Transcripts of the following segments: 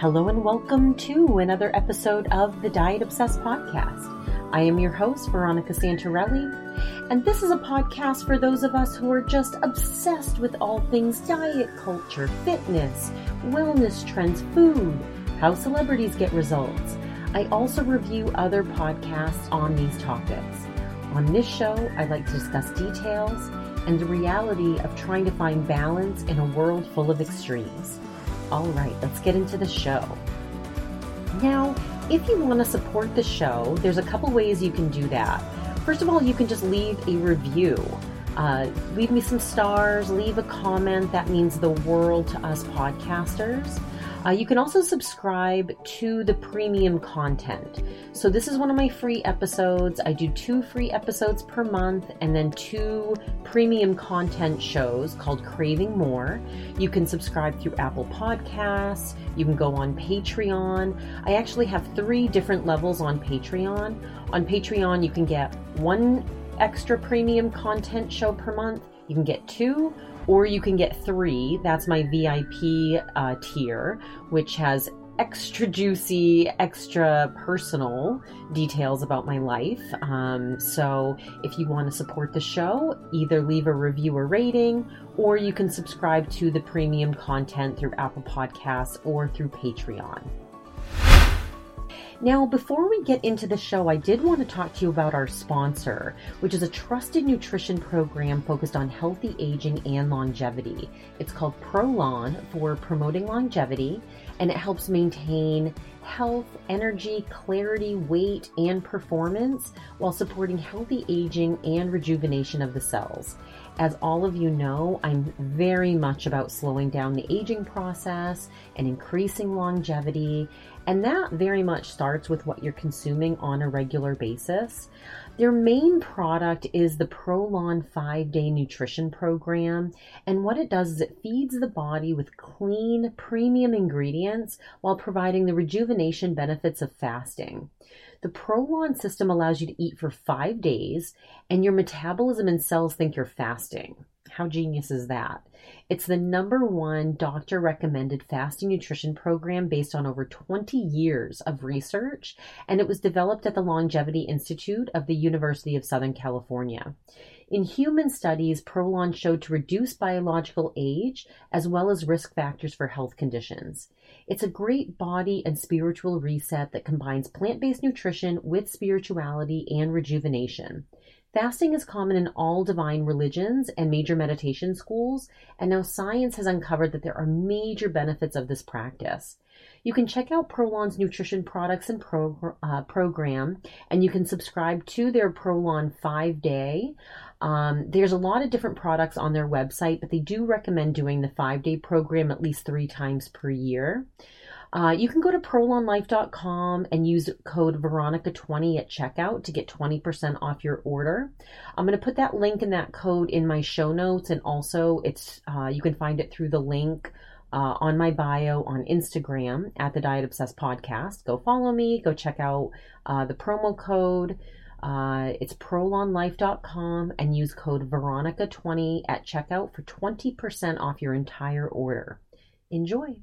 Hello and welcome to another episode of the Diet Obsessed podcast. I am your host, Veronica Santarelli, and this is a podcast for those of us who are just obsessed with all things diet culture, fitness, wellness trends, food, how celebrities get results. I also review other podcasts on these topics. On this show, I like to discuss details and the reality of trying to find balance in a world full of extremes. All right, let's get into the show. Now, if you want to support the show, there's a couple ways you can do that. First of all, you can just leave a review. Leave me some stars, leave a comment. That means the world to us podcasters. You can also subscribe to the premium content. So this is one of my free episodes. I do 2 free episodes per month and then 2 premium content shows called Craving More. You can subscribe through Apple Podcasts. You can go on Patreon. I actually have 3 different levels on Patreon. On Patreon, you can get 1 extra premium content show per month. You can get 2. Or you can get 3. That's my VIP tier, which has extra juicy, personal details about my life. So if you want to support the show, either leave a review or rating, or you can subscribe to the premium content through Apple Podcasts or through Patreon. Now, before we get into the show, I did want to talk to you about our sponsor, which is a trusted nutrition program focused on healthy aging and longevity. It's called Prolon for promoting longevity, and it helps maintain health, energy, clarity, weight, and performance while supporting healthy aging and rejuvenation of the cells. As all of you know, I'm very much about slowing down the aging process and increasing longevity, and that very much starts with what you're consuming on a regular basis. Their main product is the Prolon 5-Day Nutrition Program, and what it does is it feeds the body with clean, premium ingredients while providing the rejuvenation benefits of fasting. The Prolon system allows you to eat for 5 days, and your metabolism and cells think you're fasting. How genius is that? It's the #1 doctor-recommended fasting nutrition program based on over 20 years of research, and it was developed at the Longevity Institute of the University of Southern California. In human studies, Prolon showed to reduce biological age as well as risk factors for health conditions. It's a great body and spiritual reset that combines plant-based nutrition with spirituality and rejuvenation. Fasting is common in all divine religions and major meditation schools, and now science has uncovered that there are major benefits of this practice. You can check out Prolon's nutrition products and program, and you can subscribe to their Prolon 5-Day. There's a lot of different products on their website, but they do recommend doing the 5-day program at least 3 times per year. You can go to prolonlife.com and use code Veronica20 at checkout to get 20% off your order. I'm going to put that link and that code in my show notes, and also you can find it through the link on my bio on Instagram at the Diet Obsessed Podcast. Go follow me, go check out the promo code. It's prolonlife.com and use code Veronica20 at checkout for 20% off your entire order. Enjoy.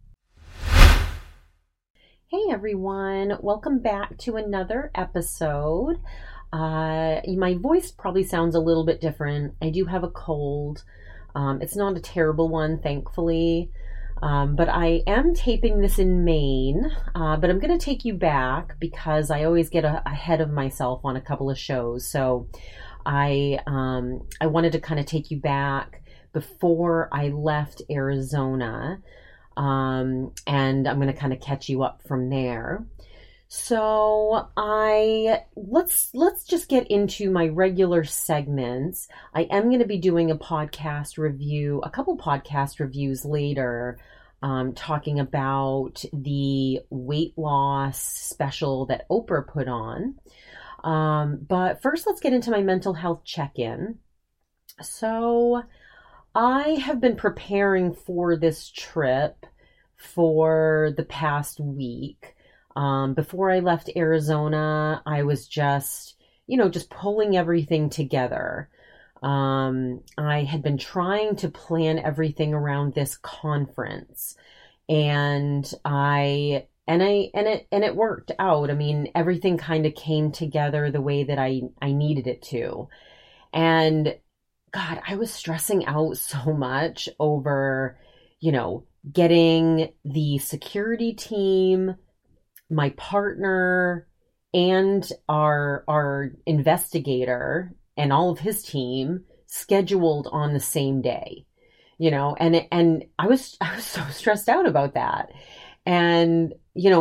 Hey everyone, welcome back to another episode. My voice probably sounds a little bit different. I do have a cold. It's not a terrible one, thankfully. But I am taping this in Maine, but I'm going to take you back because I always get ahead of myself on a couple of shows. So I wanted to kind of take you back before I left Arizona. And I'm going to kind of catch you up from there. So let's just get into my regular segments. I am going to be doing a couple podcast reviews later, talking about the weight loss special that Oprah put on. But first, let's get into my mental health check-in. So I have been preparing for this trip for the past week. Before I left Arizona, I was just pulling everything together. I had been trying to plan everything around this conference, And it worked out. I mean, everything kind of came together the way that I needed it to. And God, I was stressing out so much over, getting the security team, my partner, and our investigator and all of his team scheduled on the same day. And I was so stressed out about that. And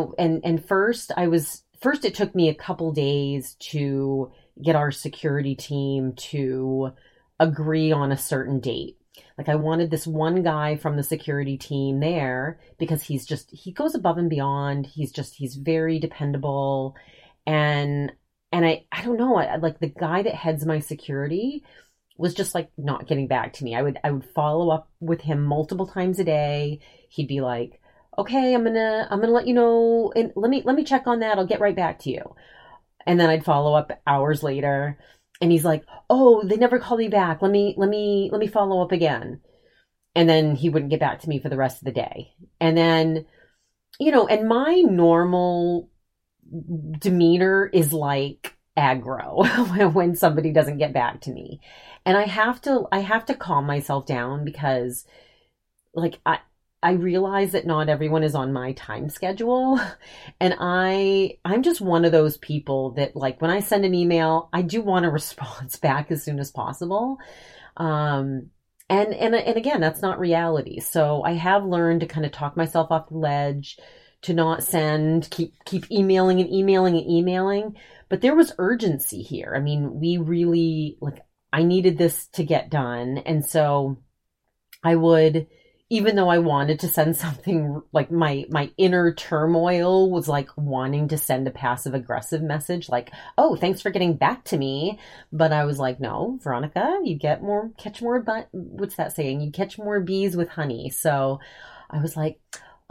first it took me a couple days to get our security team to agree on a certain date. Like, I wanted this one guy from the security team there because he goes above and beyond. He's very dependable. And I don't know, like, the guy that heads my security was just like not getting back to me. I would follow up with him multiple times a day. He'd be like, "Okay, I'm gonna let you know, and let me check on that. I'll get right back to you." And then I'd follow up hours later, and he's like, "Oh, they never called me back. Let me follow up again." And then he wouldn't get back to me for the rest of the day. And then, and my normal demeanor is like aggro when somebody doesn't get back to me. And I have to calm myself down because, like, I realize that not everyone is on my time schedule. And I'm just one of those people that, like, when I send an email, I do want a response back as soon as possible. And again, that's not reality. So I have learned to kind of talk myself off the ledge, to not keep emailing and emailing and emailing. But there was urgency here. I mean, we really, like, I needed this to get done. And so I would, even though I wanted to send something, like, my inner turmoil was like wanting to send a passive aggressive message like, "Oh, thanks for getting back to me." But I was like, "No, Veronica, what's that saying? You catch more bees with honey." So I was like,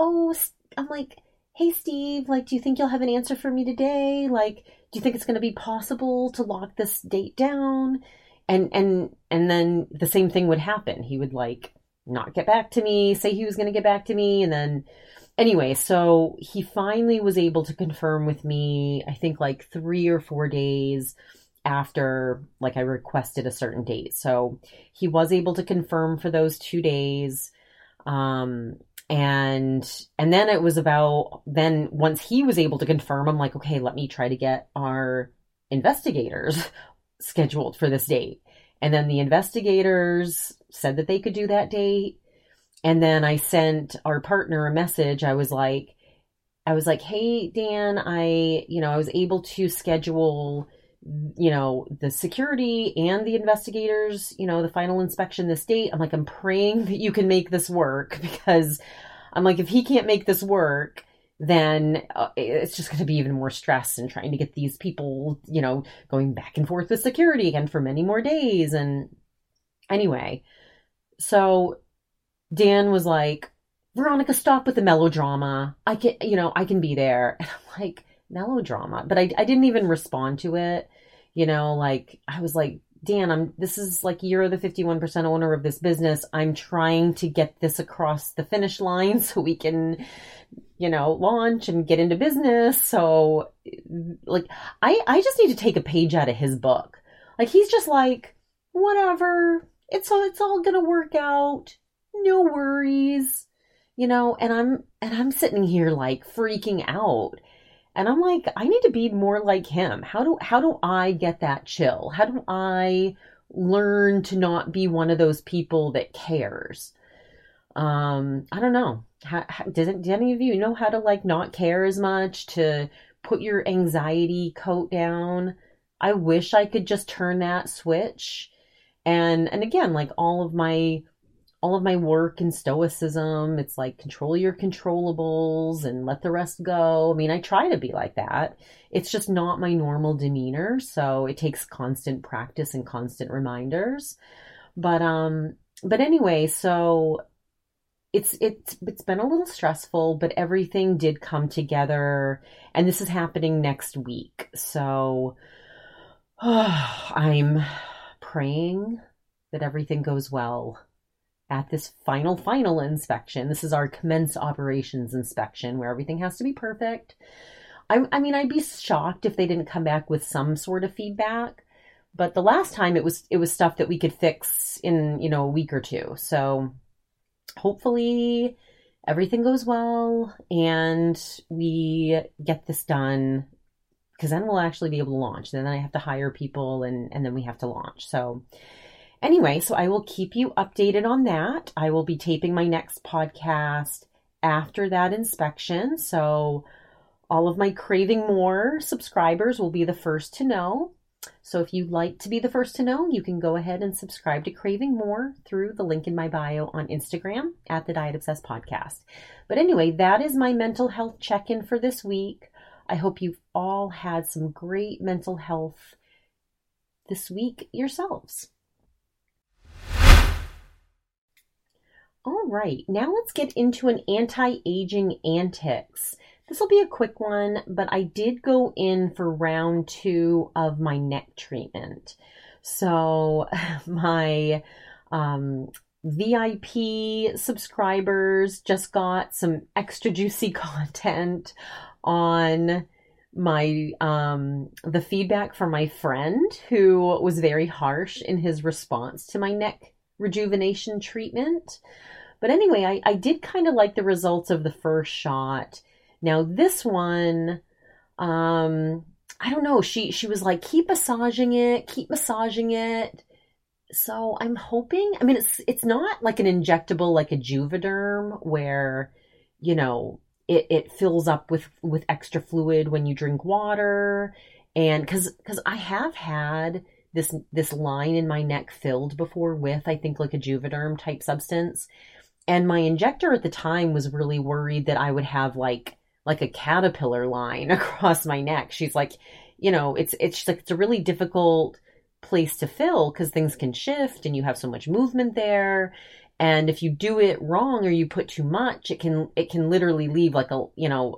I'm like, "Hey, Steve, like, do you think you'll have an answer for me today? Like, do you think it's going to be possible to lock this date down?" And then the same thing would happen. He would, like, not get back to me, say he was going to get back to me. And then anyway, so he finally was able to confirm with me, I think, like 3 or 4 days after, like, I requested a certain date. So he was able to confirm for those 2 days. And then it was then once he was able to confirm, I'm like, "Okay, let me try to get our investigators scheduled for this date." And then the investigators said that they could do that date. And then I sent our partner a message. I was like, "Hey, Dan, I was able to schedule, the security and the investigators, the final inspection this date. I'm like, I'm praying that you can make this work," because I'm like, if he can't make this work, then it's just going to be even more stress and trying to get these people, going back and forth with security again for many more days. And anyway, so Dan was like, "Veronica, stop with the melodrama. I can be there." And I'm like, melodrama? But I didn't even respond to it. Like, I was like, "Dan, this is like, you're the 51% owner of this business. I'm trying to get this across the finish line so we can, launch and get into business." So, like, I just need to take a page out of his book. Like, he's just like, "Whatever, it's all gonna work out. No worries." And I'm sitting here, like, freaking out. And I'm like, I need to be more like him. How do I get that chill? How do I learn to not be one of those people that cares? I don't know. Do any of you know how to, like, not care as much, to put your anxiety coat down? I wish I could just turn that switch. And again, like, all of my work in stoicism, it's like, control your controllables and let the rest go. I mean, I try to be like that. It's just not my normal demeanor. So it takes constant practice and constant reminders. But anyway, so it's been a little stressful, but everything did come together, and this is happening next week. So I'm praying that everything goes well. at this final inspection. This is our commence operations inspection where everything has to be perfect. I mean, I'd be shocked if they didn't come back with some sort of feedback. But the last time it was stuff that we could fix in, a week or two. So hopefully everything goes well and we get this done, because then we'll actually be able to launch. Then I have to hire people and then we have to launch. So anyway, so I will keep you updated on that. I will be taping my next podcast after that inspection. So all of my Craving More subscribers will be the first to know. So if you'd like to be the first to know, you can go ahead and subscribe to Craving More through the link in my bio on Instagram at the Diet Obsessed Podcast. But anyway, that is my mental health check-in for this week. I hope you've all had some great mental health this week yourselves. All right, now let's get into an anti-aging antics. This will be a quick one, but I did go in for round 2 of my neck treatment. So my VIP subscribers just got some extra juicy content on my the feedback from my friend who was very harsh in his response to my neck rejuvenation treatment. But anyway, I did kind of like the results of the first shot. Now this one, I don't know, she was like, keep massaging it. So I'm hoping, I mean, it's not like an injectable, like a Juvederm where, it fills up with extra fluid when you drink water. And cause I have had this line in my neck filled before with, I think, like a Juvederm type substance. And my injector at the time was really worried that I would have like a caterpillar line across my neck. She's like, it's a really difficult place to fill because things can shift and you have so much movement there. And if you do it wrong or you put too much, it can literally leave like a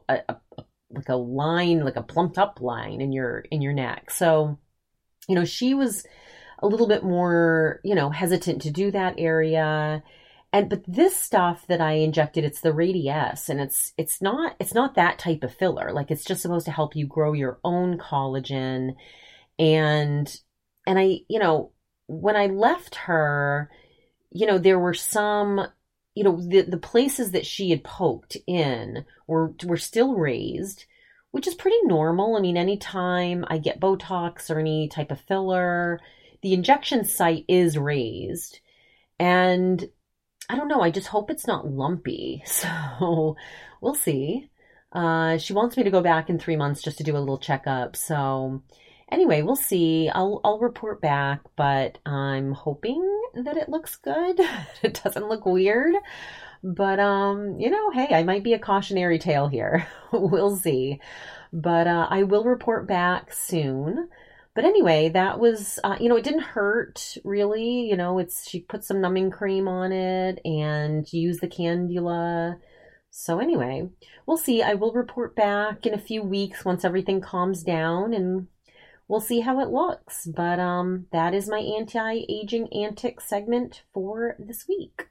line, like a plumped up line in your neck. So, she was a little bit more, hesitant to do that area. But this stuff that I injected, it's the Radiesse, and it's not that type of filler. Like, it's just supposed to help you grow your own collagen. And I, when I left her, there were some, the places that she had poked in were still raised, which is pretty normal. I mean, anytime I get Botox or any type of filler, the injection site is raised. And I don't know, I just hope it's not lumpy. So we'll see. She wants me to go back in 3 months just to do a little checkup. So anyway, we'll see. I'll report back, but I'm hoping that it looks good. It doesn't look weird. But, hey, I might be a cautionary tale here. We'll see. But I will report back soon. But anyway, that was, it didn't hurt really. She put some numbing cream on it and used the cannula. So anyway, we'll see. I will report back in a few weeks once everything calms down and we'll see how it looks. But that is my anti-aging antics segment for this week.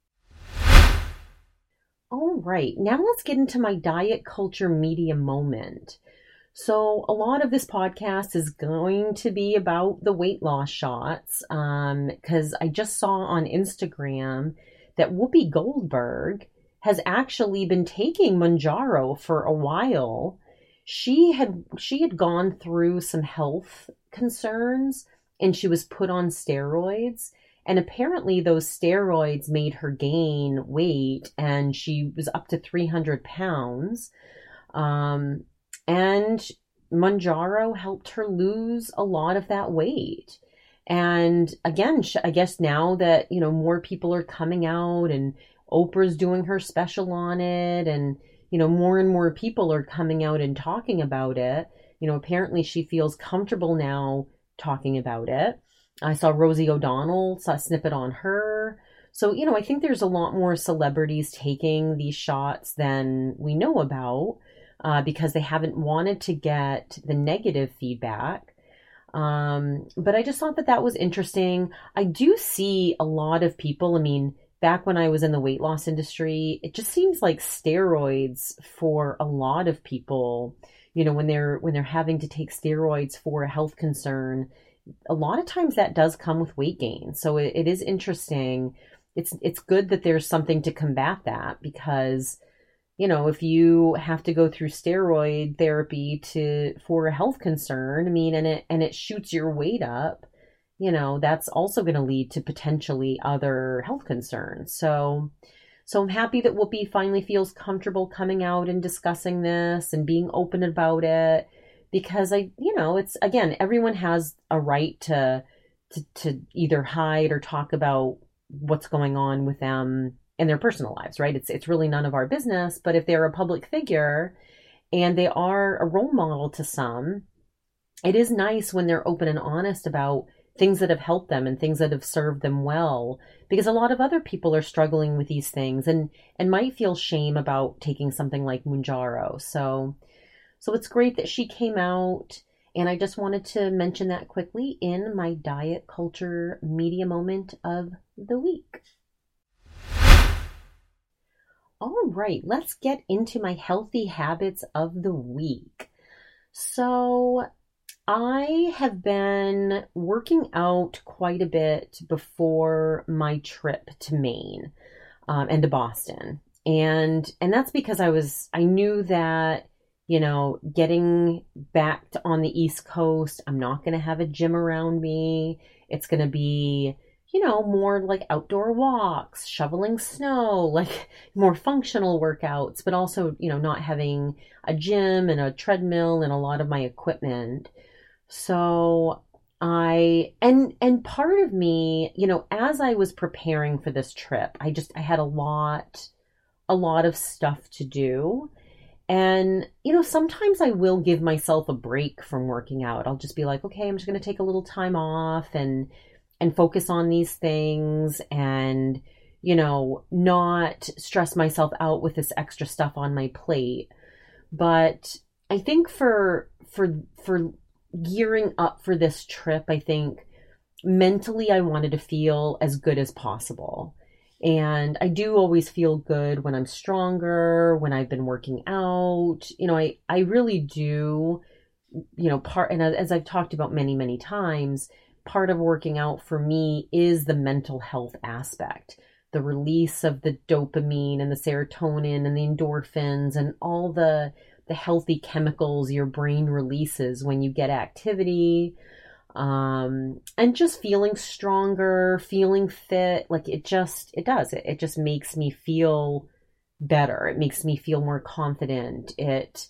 All right, now let's get into my diet culture media moment. So a lot of this podcast is going to be about the weight loss shots because I just saw on Instagram that Whoopi Goldberg has actually been taking Mounjaro for a while. She had gone through some health concerns and she was put on steroids. And apparently those steroids made her gain weight and she was up to 300 pounds. And Mounjaro helped her lose a lot of that weight. And again, I guess now that, more people are coming out and Oprah's doing her special on it and, more and more people are coming out and talking about it. Apparently she feels comfortable now talking about it. I saw Rosie O'Donnell, saw a snippet on her. So, I think there's a lot more celebrities taking these shots than we know about because they haven't wanted to get the negative feedback. But I just thought that was interesting. I do see a lot of people, back when I was in the weight loss industry, it just seems like steroids for a lot of people, when they're having to take steroids for a health concern, a lot of times that does come with weight gain. So it is interesting. It's good that there's something to combat that because, if you have to go through steroid therapy for a health concern, I mean, and it shoots your weight up, that's also going to lead to potentially other health concerns. So I'm happy that Whoopi finally feels comfortable coming out and discussing this and being open about it because it's again, everyone has a right to either hide or talk about what's going on with them in their personal lives, right? It's really none of our business, but if they're a public figure and they are a role model to some, it is nice when they're open and honest about things that have helped them and things that have served them well, because a lot of other people are struggling with these things and might feel shame about taking something like Mounjaro. So it's great that she came out, and I just wanted to mention that quickly in my diet culture media moment of the week. All right, let's get into my healthy habits of the week. So I have been working out quite a bit before my trip to Maine and to Boston. And that's because I knew that, getting back on the East Coast, I'm not going to have a gym around me. It's going to be, more like outdoor walks, shoveling snow, like more functional workouts, but also, not having a gym and a treadmill and a lot of my equipment. So and part of me, as I was preparing for this trip, I had a lot of stuff to do. And, sometimes I will give myself a break from working out. I'll just be like, okay, I'm just going to take a little time off and focus on these things and, not stress myself out with this extra stuff on my plate. But I think for gearing up for this trip, I think mentally I wanted to feel as good as possible. And I do always feel good when I'm stronger, when I've been working out. I really do, and as I've talked about many, many times, part of working out for me is the mental health aspect, the release of the dopamine and the serotonin and the endorphins and all the healthy chemicals your brain releases when you get activity, and just feeling stronger, feeling fit. Like it just makes me feel better. It makes me feel more confident. It,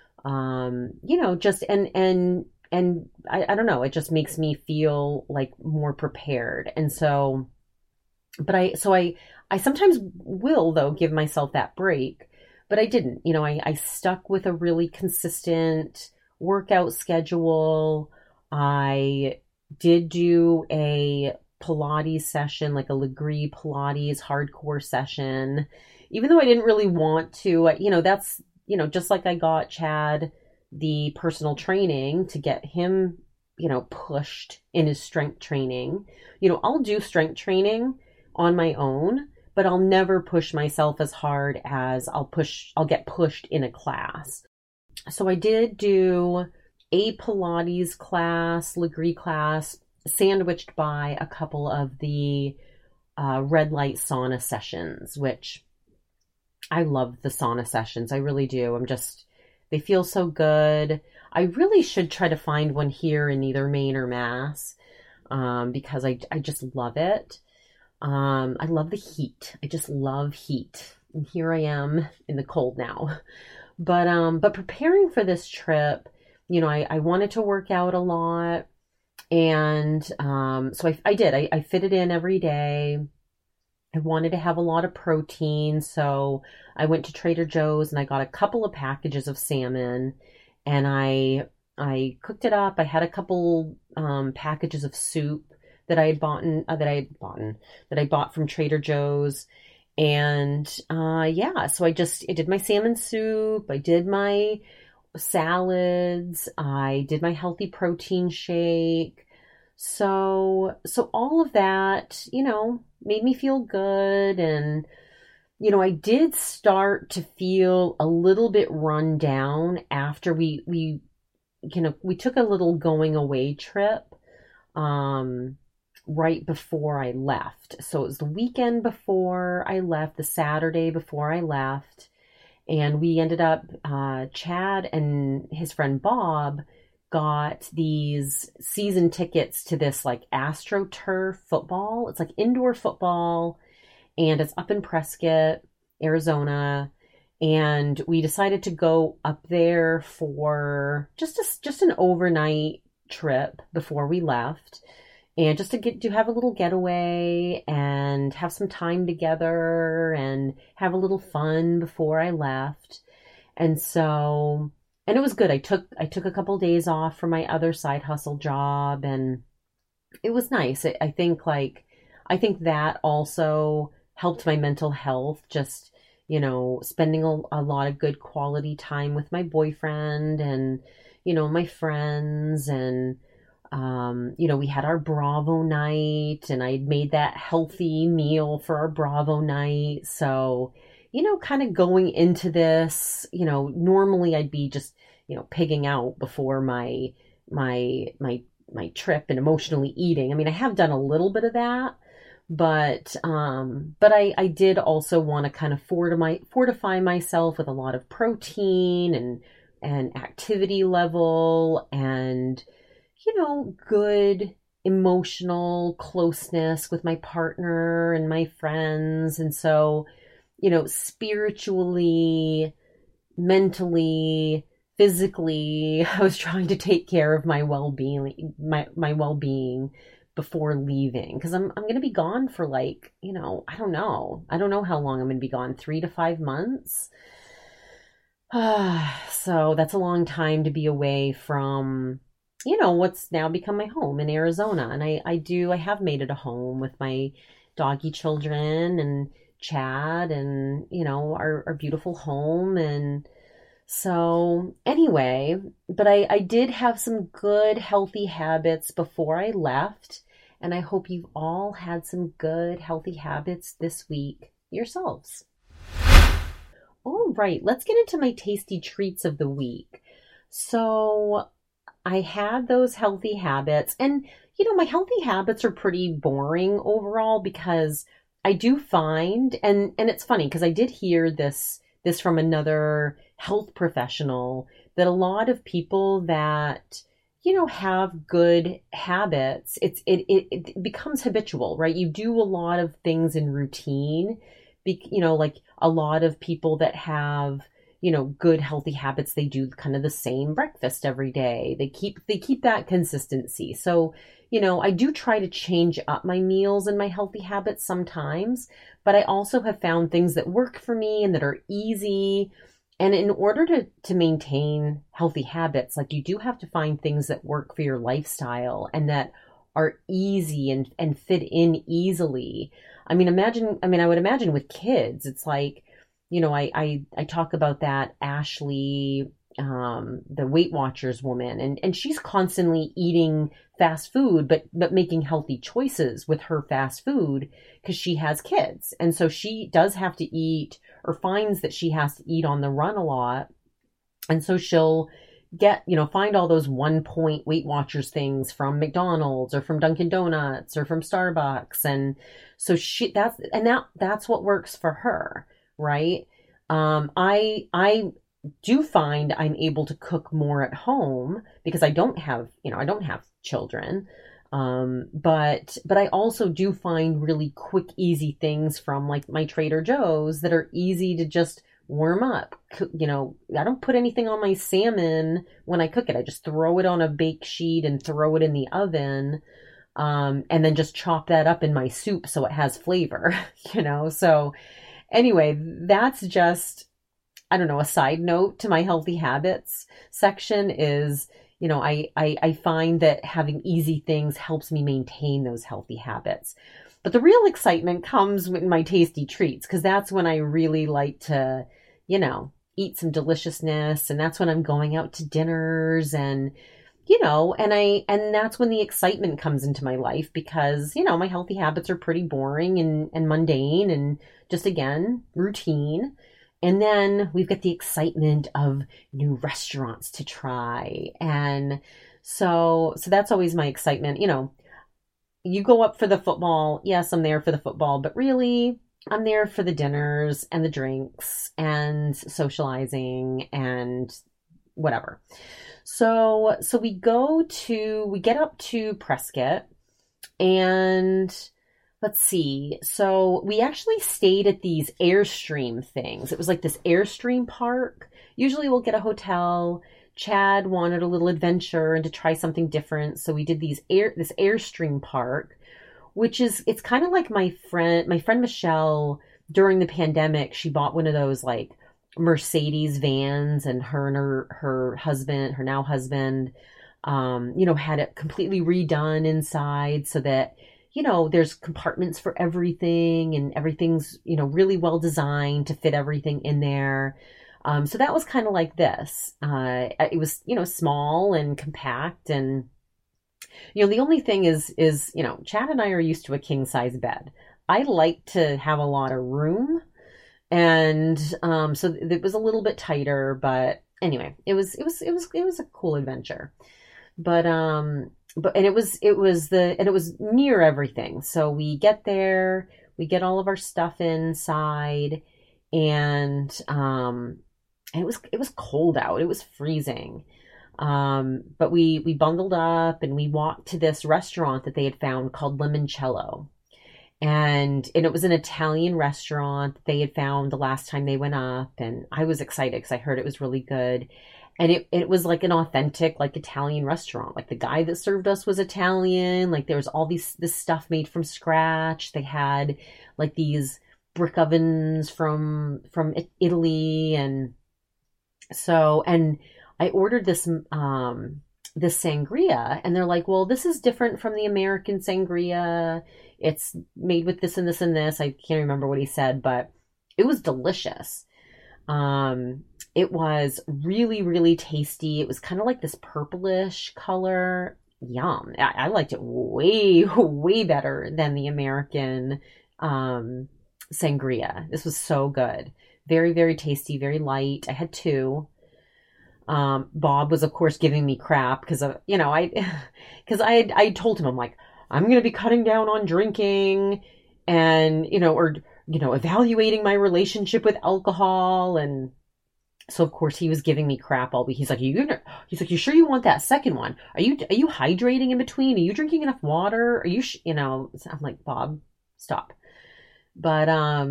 just, and I don't know, it just makes me feel like more prepared. And so, but I sometimes will though give myself that break. But I didn't, I stuck with a really consistent workout schedule. I did do a Pilates session, like a Legree Pilates hardcore session, even though I didn't really want to, that's, just like I got Chad the personal training to get him, pushed in his strength training. I'll do strength training on my own, but I'll never push myself as hard as I'll get pushed in a class. So I did do a Pilates class, Legree class, sandwiched by a couple of the red light sauna sessions, which I love the sauna sessions. I really do. They feel so good. I really should try to find one here in either Maine or Mass, because I just love it. I love the heat. I just love heat. And here I am in the cold now. But preparing for this trip, I wanted to work out a lot. And so I did. I fit it in every day. I wanted to have a lot of protein. So I went to Trader Joe's and I got a couple of packages of salmon and I cooked it up. I had a couple packages of soup that I bought from Trader Joe's. And so I did my salmon soup, I did my salads, I did my healthy protein shake. So all of that, made me feel good. And, I did start to feel a little bit run down after we took a little going away trip, um, right before I left. So it was the weekend before I left, the Saturday before I left. And we ended up, Chad and his friend Bob got these season tickets to this like AstroTurf football. It's like indoor football, and it's up in Prescott, Arizona. And we decided to go up there for just an overnight trip before we left, and just to have a little getaway and have some time together and have a little fun before I left. And it was good. I took a couple days off from my other side hustle job, and it was nice. I think that also helped my mental health, just, spending a lot of good quality time with my boyfriend and, my friends. And we had our Bravo night, and I made that healthy meal for our Bravo night. So, kind of going into this, normally I'd be just, pigging out before my trip and emotionally eating. I mean, I have done a little bit of that, but I did also want to kind of fortify myself with a lot of protein and activity level and, good emotional closeness with my partner and my friends. And so, spiritually, mentally, physically, I was trying to take care of my well-being, my well-being before leaving, because I'm going to be gone for like, I don't know. I don't know how long I'm going to be gone, 3 to 5 months. So that's a long time to be away from, what's now become my home in Arizona. And I have made it a home with my doggy children and Chad and, our beautiful home. And so anyway, but I did have some good, healthy habits before I left. And I hope you've all had some good, healthy habits this week yourselves. All right, let's get into my tasty treats of the week. So I had those healthy habits, and my healthy habits are pretty boring overall, because I do find, and it's funny because I did hear this from another health professional, that a lot of people that have good habits, it becomes habitual, right? You do a lot of things in routine. Like a lot of people that have good healthy habits, they do kind of the same breakfast every day. They keep that consistency. So I do try to change up my meals and my healthy habits sometimes, but I also have found things that work for me and that are easy. And in order to maintain healthy habits, like, you do have to find things that work for your lifestyle and that are easy and fit in easily. I would imagine with kids, it's like, I talk about that Ashley, the Weight Watchers woman, and she's constantly eating fast food, but making healthy choices with her fast food because she has kids. And so she does have to eat, or finds that she has to eat on the run a lot. And so she'll find all those 1 point Weight Watchers things from McDonald's or from Dunkin' Donuts or from Starbucks. And so that's what works for her, right? I do find I'm able to cook more at home because I don't have children. But I also do find really quick, easy things from like my Trader Joe's that are easy to just warm up. I don't put anything on my salmon when I cook it. I just throw it on a bake sheet and throw it in the oven. And then just chop that up in my soup so it has flavor, So anyway, that's just, I don't know, a side note to my healthy habits section is, I find that having easy things helps me maintain those healthy habits. But the real excitement comes with my tasty treats, because that's when I really like to, eat some deliciousness. And that's when I'm going out to dinners and, and that's when the excitement comes into my life because, my healthy habits are pretty boring and mundane and just again, routine. And then we've got the excitement of new restaurants to try. And so that's always my excitement. You go up for the football. Yes, I'm there for the football, but really I'm there for the dinners and the drinks and socializing and whatever. So we get up to Prescott and let's see. So we actually stayed at these Airstream things. It was like this Airstream park. Usually we'll get a hotel. Chad wanted a little adventure and to try something different. So we did this Airstream park, it's kind of like my friend Michelle during the pandemic, she bought one of those like Mercedes vans and her husband, her now husband, had it completely redone inside so that, there's compartments for everything and everything's, really well designed to fit everything in there. So that was kind of like this. It was, small and compact and, the only thing is, Chad and I are used to a king size bed. I like to have a lot of room. And so it was a little bit tighter, but anyway, it was a cool adventure. But and it was near everything. So we get there, we get all of our stuff inside, and it was cold out. It was freezing. But we bundled up and we walked to this restaurant that they had found called Limoncello. And it was an Italian restaurant that they had found the last time they went up. And I was excited because I heard it was really good. And it was like an authentic, like Italian restaurant. Like the guy that served us was Italian. Like there was all this stuff made from scratch. They had like these brick ovens from Italy. And I ordered this sangria, and they're like, well, this is different from the American sangria. It's made with this and this and this. I can't remember what he said, but it was delicious. It was really, really tasty. It was kind of like this purplish color. Yum. I liked it way, way better than the American sangria. This was so good. Very, very tasty, very light. I had two. Bob was of course giving me crap because I told him, I'm like, I'm going to be cutting down on drinking and, evaluating my relationship with alcohol. And so of course he was giving me crap all week. He's like, you sure you want that second one? Are you hydrating in between? Are you drinking enough water? Are you, I'm like, Bob, stop. But,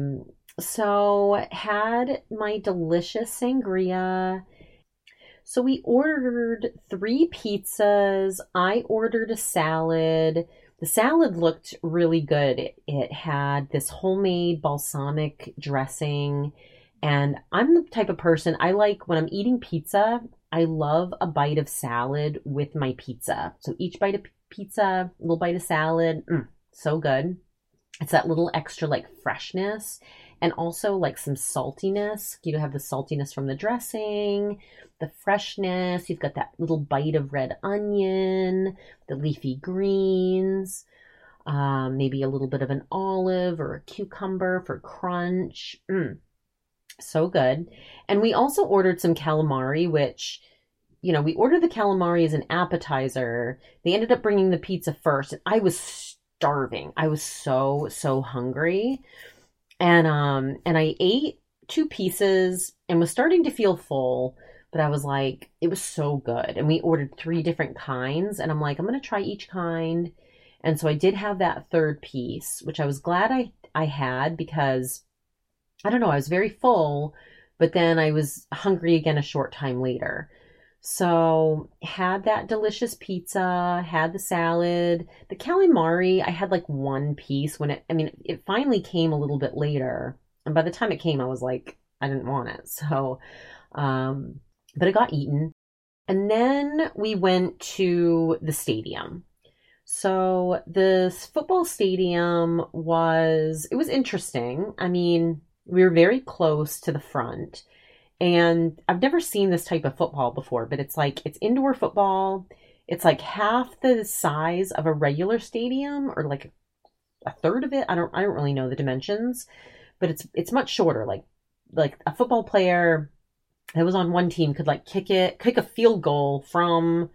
so had my delicious sangria. So we ordered 3 pizzas. I ordered a salad. The salad looked really good. It had this homemade balsamic dressing. And I'm the type of person, I like when I'm eating pizza, I love a bite of salad with my pizza. So each bite of pizza, a little bite of salad, so good. It's that little extra like freshness and also like some saltiness. You have the saltiness from the dressing, the freshness. You've got that little bite of red onion, the leafy greens, maybe a little bit of an olive or a cucumber for crunch. So good. And we also ordered some calamari, which, we ordered the calamari as an appetizer. They ended up bringing the pizza first. And I was starving. I was so, so hungry. And I ate 2 pieces and was starting to feel full, but I was like, it was so good. And we ordered 3 different kinds. And I'm like, I'm going to try each kind. And so I did have that 3rd piece, which I was glad I had because, I don't know, I was very full, but then I was hungry again a short time later. So had that delicious pizza, had the salad, the calamari. I had like 1 piece it finally came a little bit later. And by the time it came, I was like, I didn't want it. So, but it got eaten. And then we went to the stadium. So this football stadium it was interesting. We were very close to the front. And I've never seen this type of football before, but it's indoor football. It's like half the size of a regular stadium, or like a third of it. I don't really know the dimensions, but it's much shorter. Like a football player that was on one team could like kick a field goal from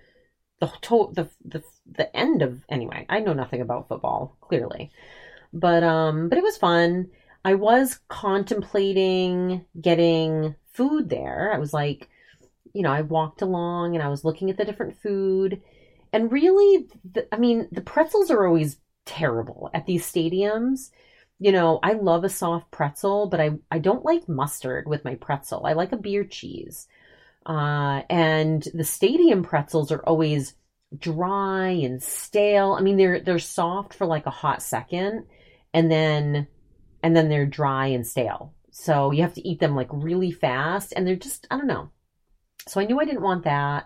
the end of, anyway, I know nothing about football, clearly. But it was fun. I was contemplating getting food there. I was like, I walked along and I was looking at the different food. And really, the pretzels are always terrible at these stadiums. I love a soft pretzel, but I don't like mustard with my pretzel. I like a beer cheese. And the stadium pretzels are always dry and stale. I mean, they're soft for like a hot second, and then they're dry and stale. So you have to eat them like really fast, and they're just, I don't know. So I knew I didn't want that.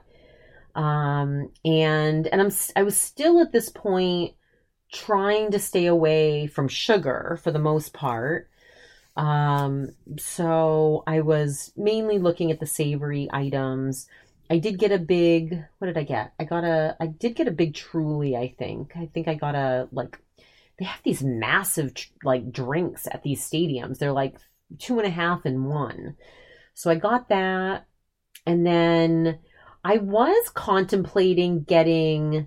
And I was still at this point trying to stay away from sugar for the most part. So I was mainly looking at the savory items. I did get what did I get? I did get a big Truly, I think. I think I got they have these massive, like, drinks at these stadiums. They're like 2.5 in one. So I got that. And then I was contemplating getting,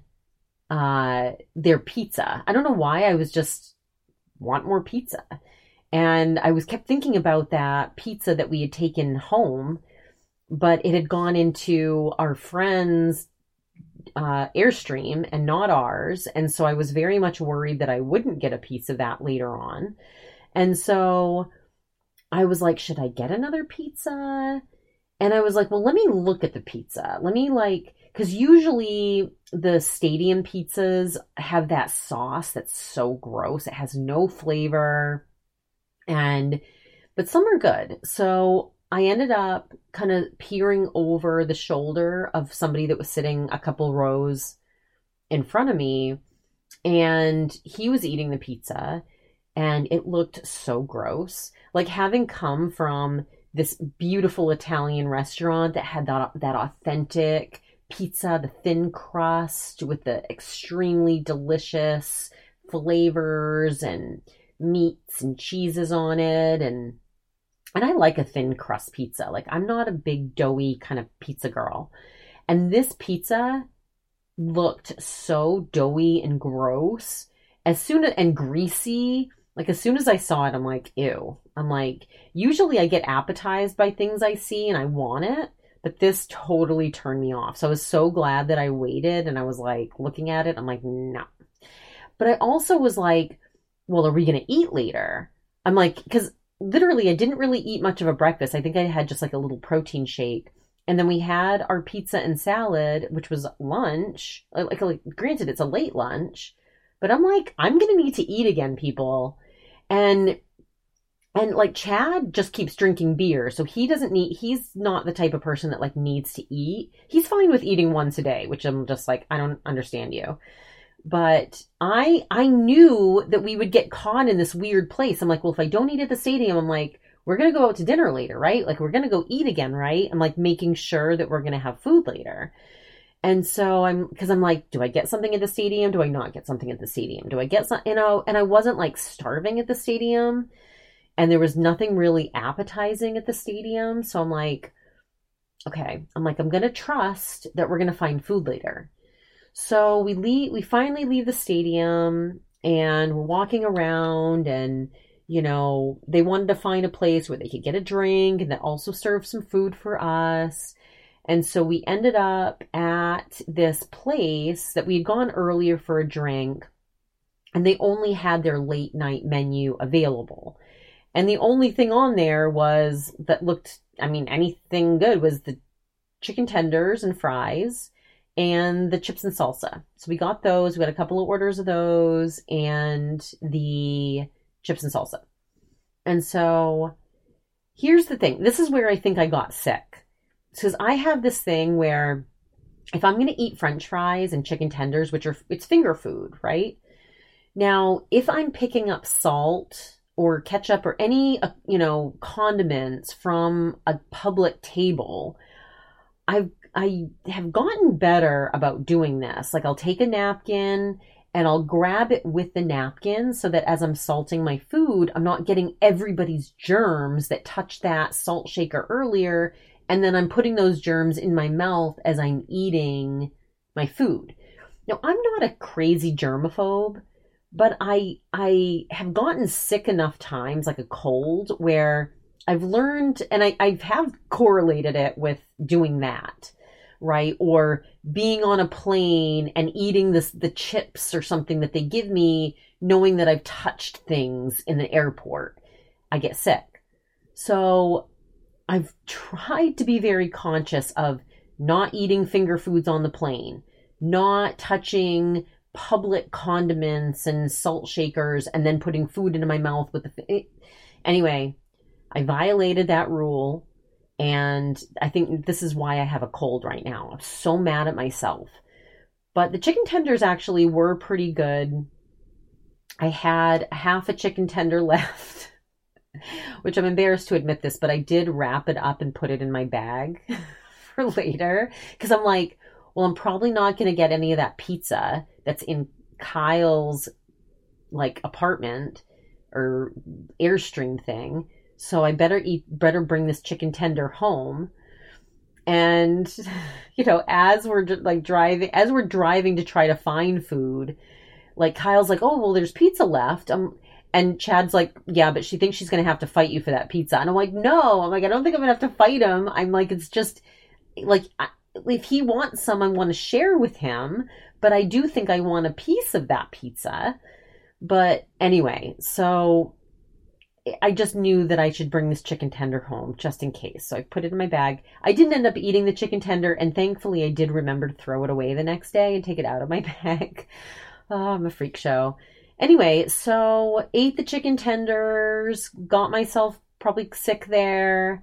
their pizza. I don't know why. I was just want more pizza. And I kept thinking about that pizza that we had taken home, but it had gone into our friend's Airstream and not ours. And so I was very much worried that I wouldn't get a piece of that later on. And so I was like, should I get another pizza? And I was like, well, let me look at the pizza. Because usually the stadium pizzas have that sauce that's so gross. It has no flavor. But some are good. So I ended up kind of peering over the shoulder of somebody that was sitting a couple rows in front of me, and he was eating the pizza, and it looked so gross. Like, having come from this beautiful Italian restaurant that had that authentic pizza, the thin crust with the extremely delicious flavors and meats and cheeses on it, and I like a thin crust pizza. Like, I'm not a big doughy kind of pizza girl. And this pizza looked so doughy and gross and greasy. Like, as soon as I saw it, I'm like, ew. I'm like, usually I get appetized by things I see and I want it, but this totally turned me off. So I was so glad that I waited, and I was like looking at it. I'm like, no. But I also was like, well, are we going to eat later? I'm like, because literally I didn't really eat much of a breakfast. I think I had just like a little protein shake. And then we had our pizza and salad, which was lunch. Like, granted, it's a late lunch, but I'm like, I'm going to need to eat again, people. And like, Chad just keeps drinking beer. So he's not the type of person that like needs to eat. He's fine with eating once a day, which I'm just like, I don't understand you. But I knew that we would get caught in this weird place. I'm like, well, if I don't eat at the stadium, I'm like, we're going to go out to dinner later, right? Like, we're going to go eat again, right? I'm like making sure that we're going to have food later. And so I'm like, do I get something at the stadium? Do I not get something at the stadium? Do I get some, and I wasn't like starving at the stadium, and there was nothing really appetizing at the stadium. So I'm like, okay, I'm going to trust that we're going to find food later. So we finally leave the stadium, and we're walking around, and, they wanted to find a place where they could get a drink and that also serve some food for us. And so we ended up at this place that we had gone earlier for a drink, and they only had their late night menu available. And the only thing on there anything good was the chicken tenders and fries and the chips and salsa. So we got those. We got a couple of orders of those and the chips and salsa. And so here's the thing. This is where I think I got sick. Because I have this thing where if I'm going to eat French fries and chicken tenders, it's finger food, right? Now, if I'm picking up salt or ketchup or any, condiments from a public table, I have gotten better about doing this. Like I'll take a napkin and I'll grab it with the napkin so that as I'm salting my food, I'm not getting everybody's germs that touched that salt shaker earlier. And then I'm putting those germs in my mouth as I'm eating my food. Now, I'm not a crazy germaphobe, but I have gotten sick enough times, like a cold, where I've learned, and I have correlated it with doing that, right? Or being on a plane and eating the chips or something that they give me, knowing that I've touched things in the airport. I get sick. So I've tried to be very conscious of not eating finger foods on the plane, not touching public condiments and salt shakers and then putting food into my mouth with anyway, I violated that rule, and I think this is why I have a cold right now. I'm so mad at myself. But the chicken tenders actually were pretty good. I had half a chicken tender left, which I'm embarrassed to admit this, but I did wrap it up and put it in my bag for later because I'm like, well, I'm probably not going to get any of that pizza that's in Kyle's like apartment or Airstream thing. So I better bring this chicken tender home. And, as we're driving to try to find food, like Kyle's like, oh, well, there's pizza left. And Chad's like, yeah, but she thinks she's going to have to fight you for that pizza. And I'm like, no, I don't think I'm going to have to fight him. I'm like, it's just like, if he wants some, I want to share with him, but I do think I want a piece of that pizza. But anyway, so I just knew that I should bring this chicken tender home just in case. So I put it in my bag. I didn't end up eating the chicken tender, and thankfully I did remember to throw it away the next day and take it out of my bag. Oh, I'm a freak show. Anyway, so ate the chicken tenders, got myself probably sick there.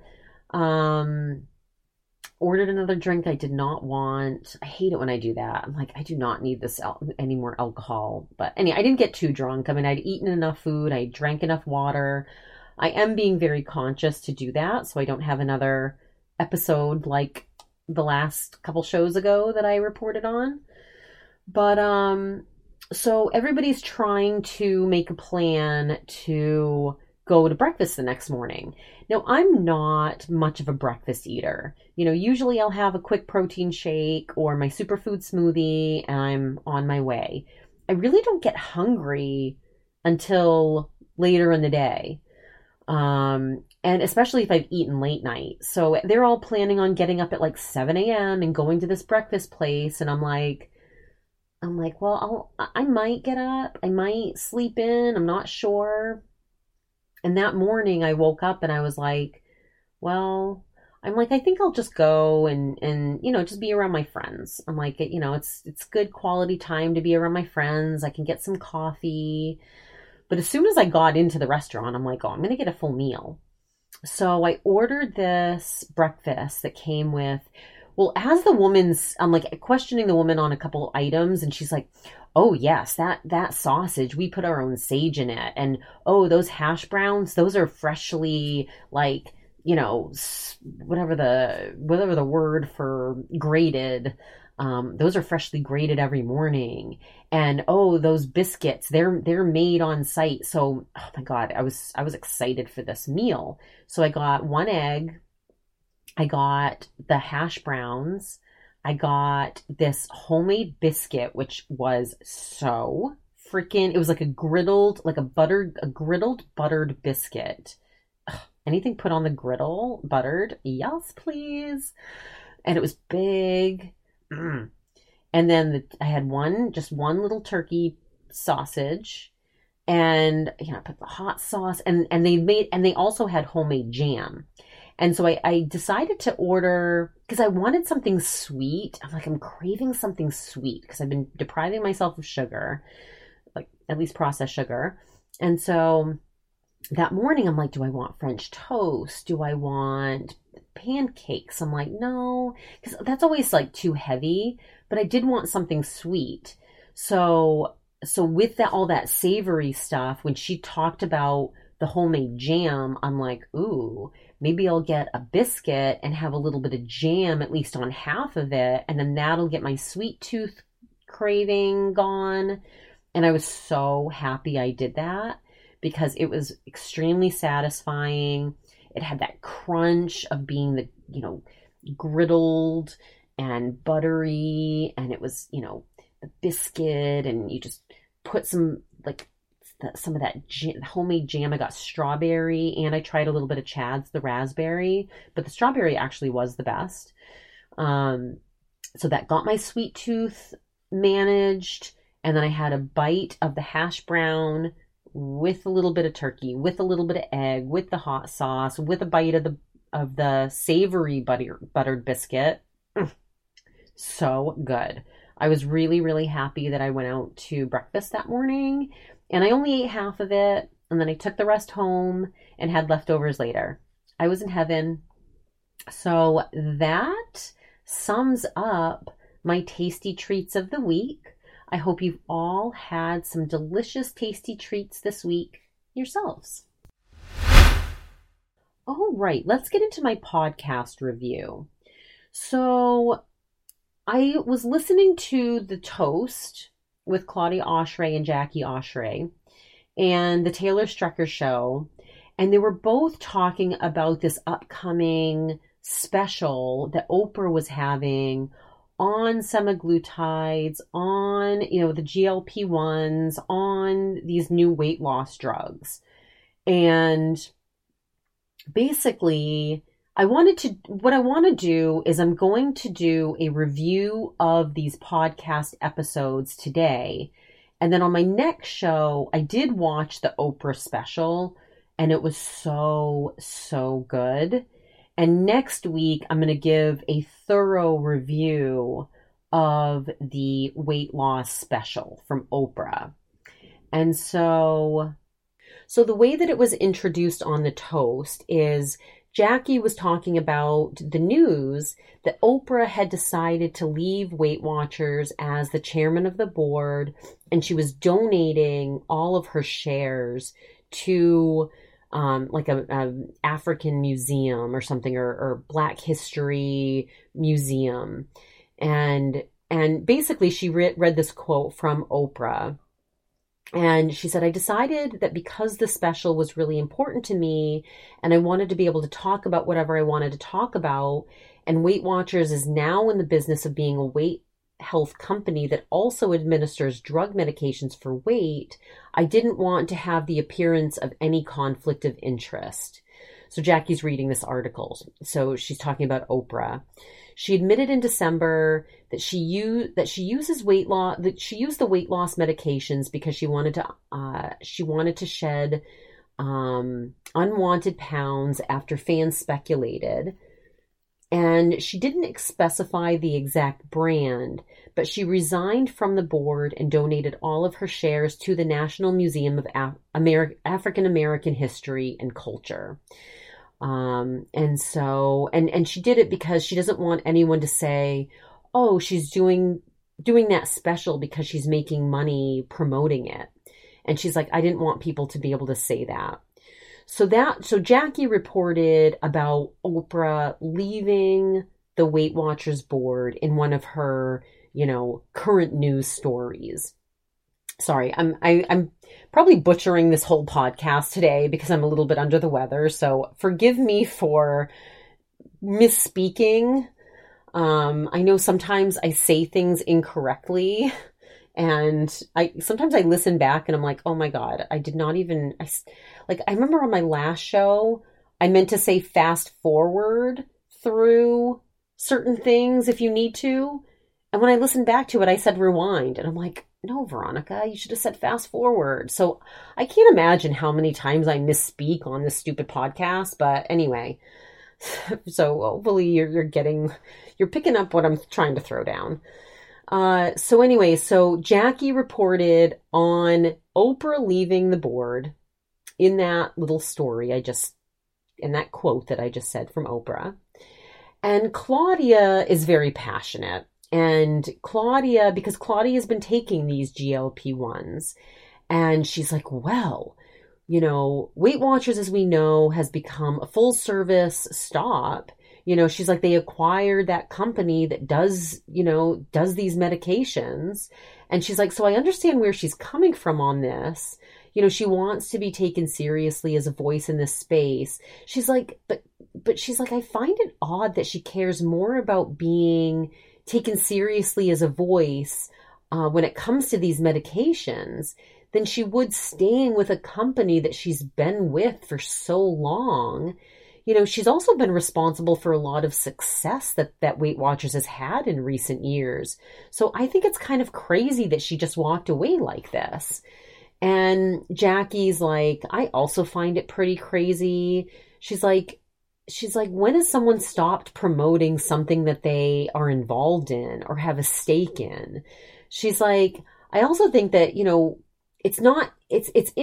Ordered another drink I did not want. I hate it when I do that. I'm like, I do not need this any more alcohol. But anyway, I didn't get too drunk. I mean, I'd eaten enough food. I drank enough water. I am being very conscious to do that so I don't have another episode like the last couple shows ago that I reported on. But so everybody's trying to make a plan to go to breakfast the next morning. Now, I'm not much of a breakfast eater. Usually I'll have a quick protein shake or my superfood smoothie and I'm on my way. I really don't get hungry until later in the day. And especially if I've eaten late night. So they're all planning on getting up at like 7 a.m. and going to this breakfast place. And I'm like, well, I might get up. I might sleep in. I'm not sure. And that morning I woke up and I was like, well, I think I'll just go and just be around my friends. I'm like, it's good quality time to be around my friends. I can get some coffee. But as soon as I got into the restaurant, I'm like, oh, I'm going to get a full meal. So I ordered this breakfast that came with, well, as I'm like questioning the woman on a couple items, and she's like, oh yes, that sausage, we put our own sage in it. And oh, those hash browns, those are freshly like, whatever the word for grated, those are freshly grated every morning. And oh, those biscuits, they're made on site. So, oh my God, I was excited for this meal. So I got one egg, I got the hash browns, I got this homemade biscuit, which was so freaking, it was like a griddled buttered biscuit. Ugh, anything put on the griddle, buttered, yes, please. And it was big. And then I had just one little turkey sausage, and I put the hot sauce, and they also had homemade jam. And so I decided to order, because I wanted something sweet. I'm craving something sweet because I've been depriving myself of sugar, like at least processed sugar. And so that morning I'm like, do I want French toast? Do I want pancakes? I'm like, no, because that's always like too heavy, but I did want something sweet. So with all that savory stuff, when she talked about the homemade jam, I'm like, ooh, maybe I'll get a biscuit and have a little bit of jam, at least on half of it. And then that'll get my sweet tooth craving gone. And I was so happy I did that because it was extremely satisfying. It had that crunch of being the, griddled and buttery, and it was, the biscuit, and you just put some of that homemade jam. I got strawberry, and I tried a little bit of Chad's, the raspberry, but the strawberry actually was the best. So that got my sweet tooth managed, and then I had a bite of the hash brown with a little bit of turkey, with a little bit of egg, with the hot sauce, with a bite of the savory buttered biscuit. So good. I was really, really happy that I went out to breakfast that morning, and I only ate half of it, and then I took the rest home and had leftovers later. I was in heaven. So that sums up my tasty treats of the week. I hope you've all had some delicious, tasty treats this week yourselves. All right, let's get into my podcast review. So I was listening to The Toast with Claudia Oshry and Jackie Oshry and the Taylor Strecker Show, and they were both talking about this upcoming special that Oprah was having on semaglutides, on, the GLP-1s, on these new weight loss drugs. And basically, what I want to do is I'm going to do a review of these podcast episodes today. And then on my next show, I did watch the Oprah special, and it was so, so good. And next week, I'm going to give a thorough review of the weight loss special from Oprah. And so the way that it was introduced on The Toast is Jackie was talking about the news that Oprah had decided to leave Weight Watchers as the chairman of the board, and she was donating all of her shares to like a African museum or something, or Black History museum. And basically she read this quote from Oprah. And she said, I decided that because the special was really important to me and I wanted to be able to talk about whatever I wanted to talk about, and Weight Watchers is now in the business of being a weight health company that also administers drug medications for weight, I didn't want to have the appearance of any conflict of interest. So Jackie's reading this article. So she's talking about Oprah. She admitted in December that she used the weight loss medications because she wanted to shed unwanted pounds after fans speculated. And she didn't specify the exact brand, but she resigned from the board and donated all of her shares to the National Museum of African American History and Culture. And she did it because she doesn't want anyone to say, oh, she's doing that special because she's making money promoting it. And she's like, I didn't want people to be able to say that. So Jackie reported about Oprah leaving the Weight Watchers board in one of her, current news stories. Sorry, I'm probably butchering this whole podcast today because I'm a little bit under the weather. So forgive me for misspeaking. I know sometimes I say things incorrectly, and sometimes I listen back and I'm like, oh my God, I did not even, I remember on my last show, I meant to say fast forward through certain things if you need to. And when I listened back to it, I said rewind. And I'm like, no, Veronica, you should have said fast forward. So I can't imagine how many times I misspeak on this stupid podcast. But anyway, so hopefully you're picking up what I'm trying to throw down. So Jackie reported on Oprah leaving the board in that little story in that quote that I just said from Oprah. And Claudia is very passionate. And because Claudia has been taking these GLP-1s, and she's like, well, Weight Watchers, as we know, has become a full service stop. She's like, they acquired that company that does these medications. And she's like, so I understand where she's coming from on this. She wants to be taken seriously as a voice in this space. She's like, but she's like, I find it odd that she cares more about being taken seriously as a voice when it comes to these medications than she would staying with a company that she's been with for so long. She's also been responsible for a lot of success that Weight Watchers has had in recent years. So I think it's kind of crazy that she just walked away like this. And Jackie's like, I also find it pretty crazy. She's like, when has someone stopped promoting something that they are involved in or have a stake in? She's like, I also think that, it's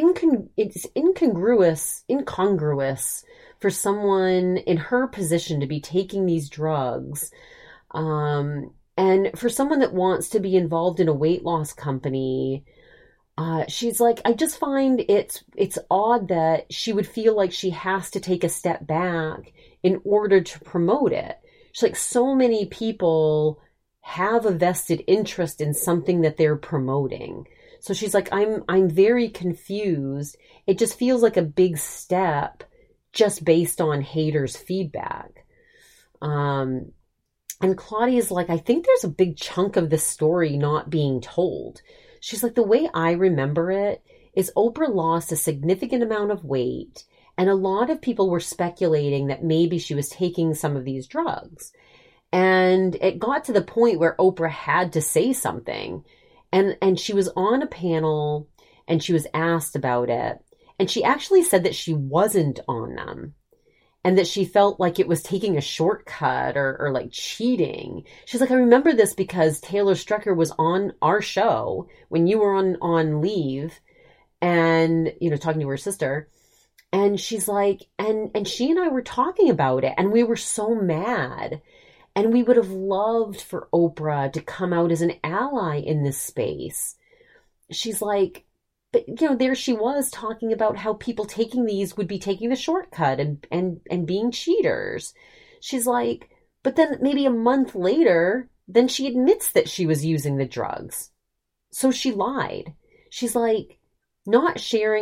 incongruous for someone in her position to be taking these drugs. And for someone that wants to be involved in a weight loss company, she's like, I just find it's odd that she would feel like she has to take a step back in order to promote it. She's like, so many people have a vested interest in something that they're promoting. So she's like, I'm very confused. It just feels like a big step just based on haters' feedback. And Claudia's like, I think there's a big chunk of this story not being told. She's like, the way I remember it is Oprah lost a significant amount of weight, and a lot of people were speculating that maybe she was taking some of these drugs. And it got to the point where Oprah had to say something. And she was on a panel and she was asked about it. And she actually said that she wasn't on them and that she felt like it was taking a shortcut or like cheating. She's like, I remember this because Taylor Strecker was on our show when you were on leave and, talking to her sister. And she's like, and she and I were talking about it and we were so mad. And we would have loved for Oprah to come out as an ally in this space. She's like, but there she was talking about how people taking these would be taking the shortcut and being cheaters. She's like, but then maybe a month later, then she admits that she was using the drugs. So she lied. She's like, not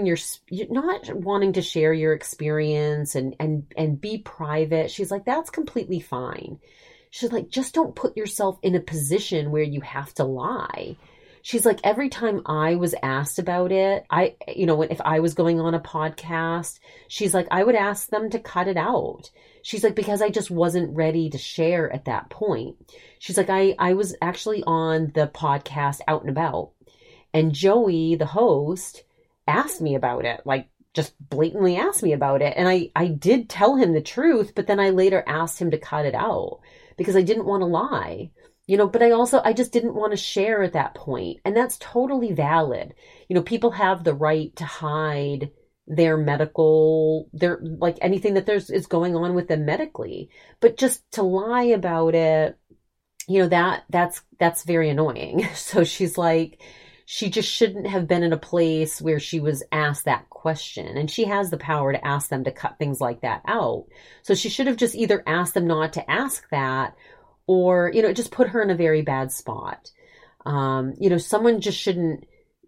wanting to share your experience and be private. She's like, that's completely fine. She's like, just don't put yourself in a position where you have to lie. She's like, every time I was asked about it, if I was going on a podcast, she's like, I would ask them to cut it out. She's like, because I just wasn't ready to share at that point. She's like, I was actually on the podcast Out and About, and Joey, the host, asked me about it, like just blatantly asked me about it. And I did tell him the truth, but then I later asked him to cut it out because I didn't want to lie, but I just didn't want to share at that point. And that's totally valid. People have the right to hide their like anything that is going on with them medically, but just to lie about it, that's very annoying. So she's like, she just shouldn't have been in a place where she was asked that question. And she has the power to ask them to cut things like that out. So she should have just either asked them not to ask that or, just put her in a very bad spot. Someone just shouldn't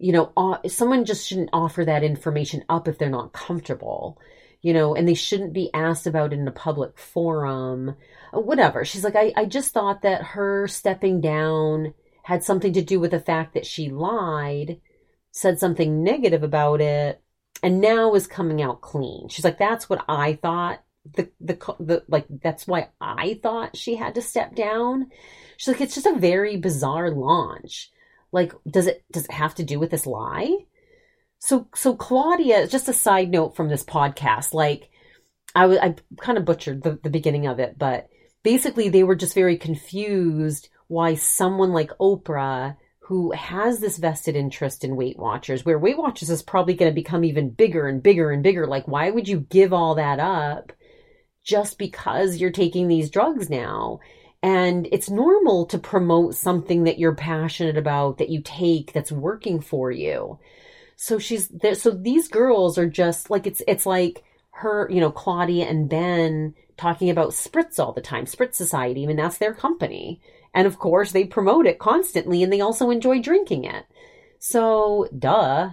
offer that information up if they're not comfortable, and they shouldn't be asked about it in a public forum, whatever. She's like, I just thought that her stepping down had something to do with the fact that she lied, said something negative about it, and now is coming out clean. She's like, that's what I thought. That's why I thought she had to step down. She's like, it's just a very bizarre launch. Like, does it have to do with this lie? So Claudia, just a side note from this podcast, like I kind of butchered the beginning of it, but basically they were just very confused why someone like Oprah, who has this vested interest in Weight Watchers, where Weight Watchers is probably going to become even bigger and bigger and bigger. Like, why would you give all that up just because you're taking these drugs now? And it's normal to promote something that you're passionate about, that you take, that's working for you. So she's there. So these girls are just like, it's like her, Claudia and Ben talking about Spritz all the time, Spritz Society. I mean, that's their company. And of course they promote it constantly and they also enjoy drinking it. So duh,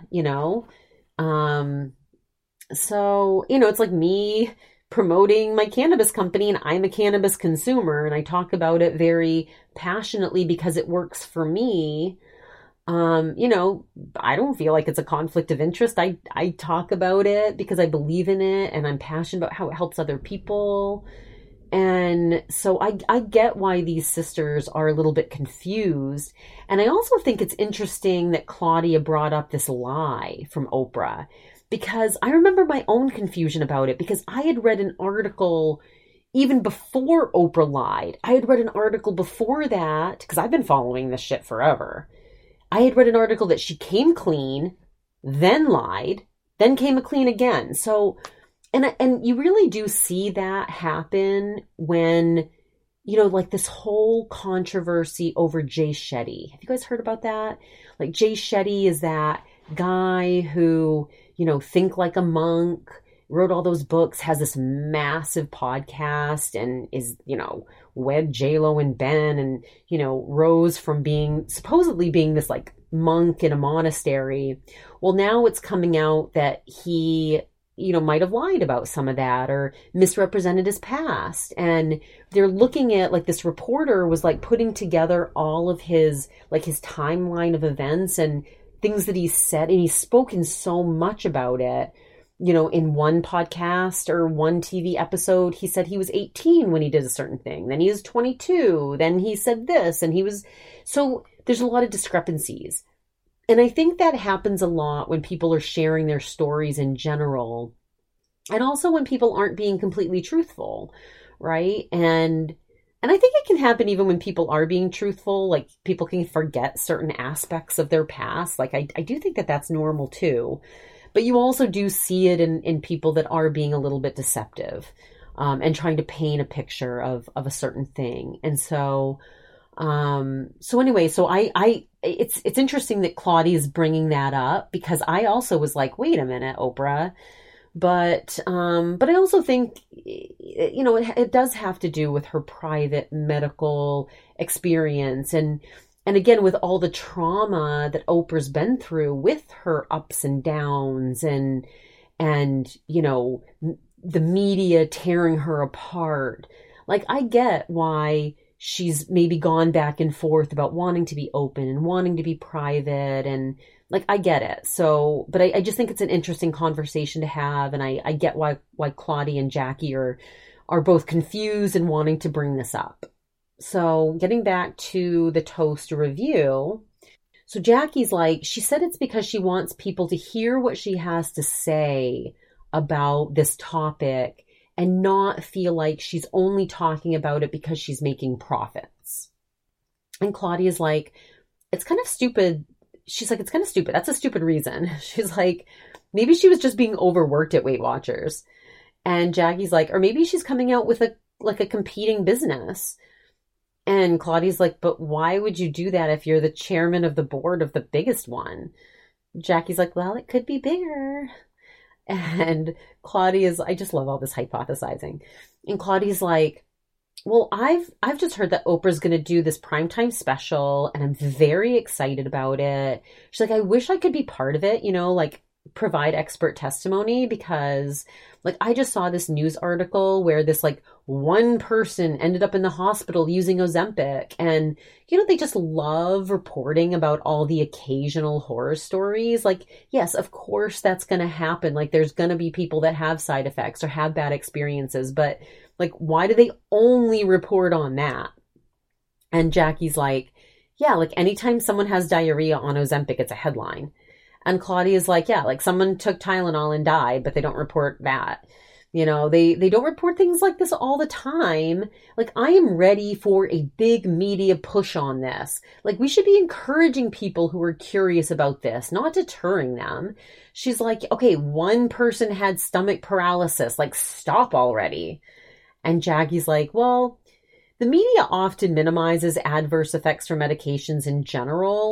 it's like me promoting my cannabis company, and I'm a cannabis consumer and I talk about it very passionately because it works for me. I don't feel like it's a conflict of interest. I talk about it because I believe in it and I'm passionate about how it helps other people. And so I get why these sisters are a little bit confused. And I also think it's interesting that Claudia brought up this lie from Oprah, because I remember my own confusion about it, because I had read an article even before Oprah lied. I had read an article before that, because I've been following this shit forever. I had read an article that she came clean, then lied, then came clean again. So, and you really do see that happen when, like this whole controversy over Jay Shetty. Have you guys heard about that? Like, Jay Shetty is that guy who, Think Like a Monk, wrote all those books, has this massive podcast, and is, wed J-Lo and Ben, and, rose from supposedly being this like monk in a monastery. Well, now it's coming out that he, might have lied about some of that or misrepresented his past. And they're looking at, like, this reporter was like putting together all of his timeline of events and things that he said. And he's spoken so much about it. In one podcast or one TV episode, he said he was 18 when he did a certain thing. Then he was 22. Then he said this, and so there's a lot of discrepancies. And I think that happens a lot when people are sharing their stories in general. And also when people aren't being completely truthful, right? And I think it can happen even when people are being truthful. Like, people can forget certain aspects of their past. Like, I do think that that's normal too. But you also do see it in people that are being a little bit deceptive, and trying to paint a picture of a certain thing. And so, anyway, it's interesting that Claudia is bringing that up, because I also was like, wait a minute, Oprah. But I also think, it does have to do with her private medical experience. And again, with all the trauma that Oprah's been through with her ups and downs and the media tearing her apart. Like, I get why she's maybe gone back and forth about wanting to be open and wanting to be private, and like, I get it. So, but I just think it's an interesting conversation to have. And I get why Claudia and Jackie are both confused and wanting to bring this up. So getting back to the toast review. So Jackie's like, she said it's because she wants people to hear what she has to say about this topic and not feel like she's only talking about it because she's making profits. And Claudia's like, it's kind of stupid. She's like, it's kind of stupid. That's a stupid reason. She's like, maybe she was just being overworked at Weight Watchers. And Jackie's like, or maybe she's coming out with a competing business. And Claudia's like, but why would you do that if you're the chairman of the board of the biggest one? Jackie's like, well, it could be bigger. And Claudia's, I just love all this hypothesizing. And Claudia's like, well, I've just heard that Oprah's going to do this primetime special, and I'm very excited about it. She's like, I wish I could be part of it, like provide expert testimony, because like, I just saw this news article where this like one person ended up in the hospital using Ozempic, and they just love reporting about all the occasional horror stories. Like, yes, of course that's going to happen. Like, there's going to be people that have side effects or have bad experiences, but like, why do they only report on that? And Jackie's like, yeah, like anytime someone has diarrhea on Ozempic, it's a headline. And Claudia's like, yeah, like someone took Tylenol and died, but they don't report that. They don't report things like this all the time. Like, I am ready for a big media push on this. Like, we should be encouraging people who are curious about this, not deterring them. She's like, okay, one person had stomach paralysis. Like, stop already. And Jackie's like, well, the media often minimizes adverse effects from medications in general.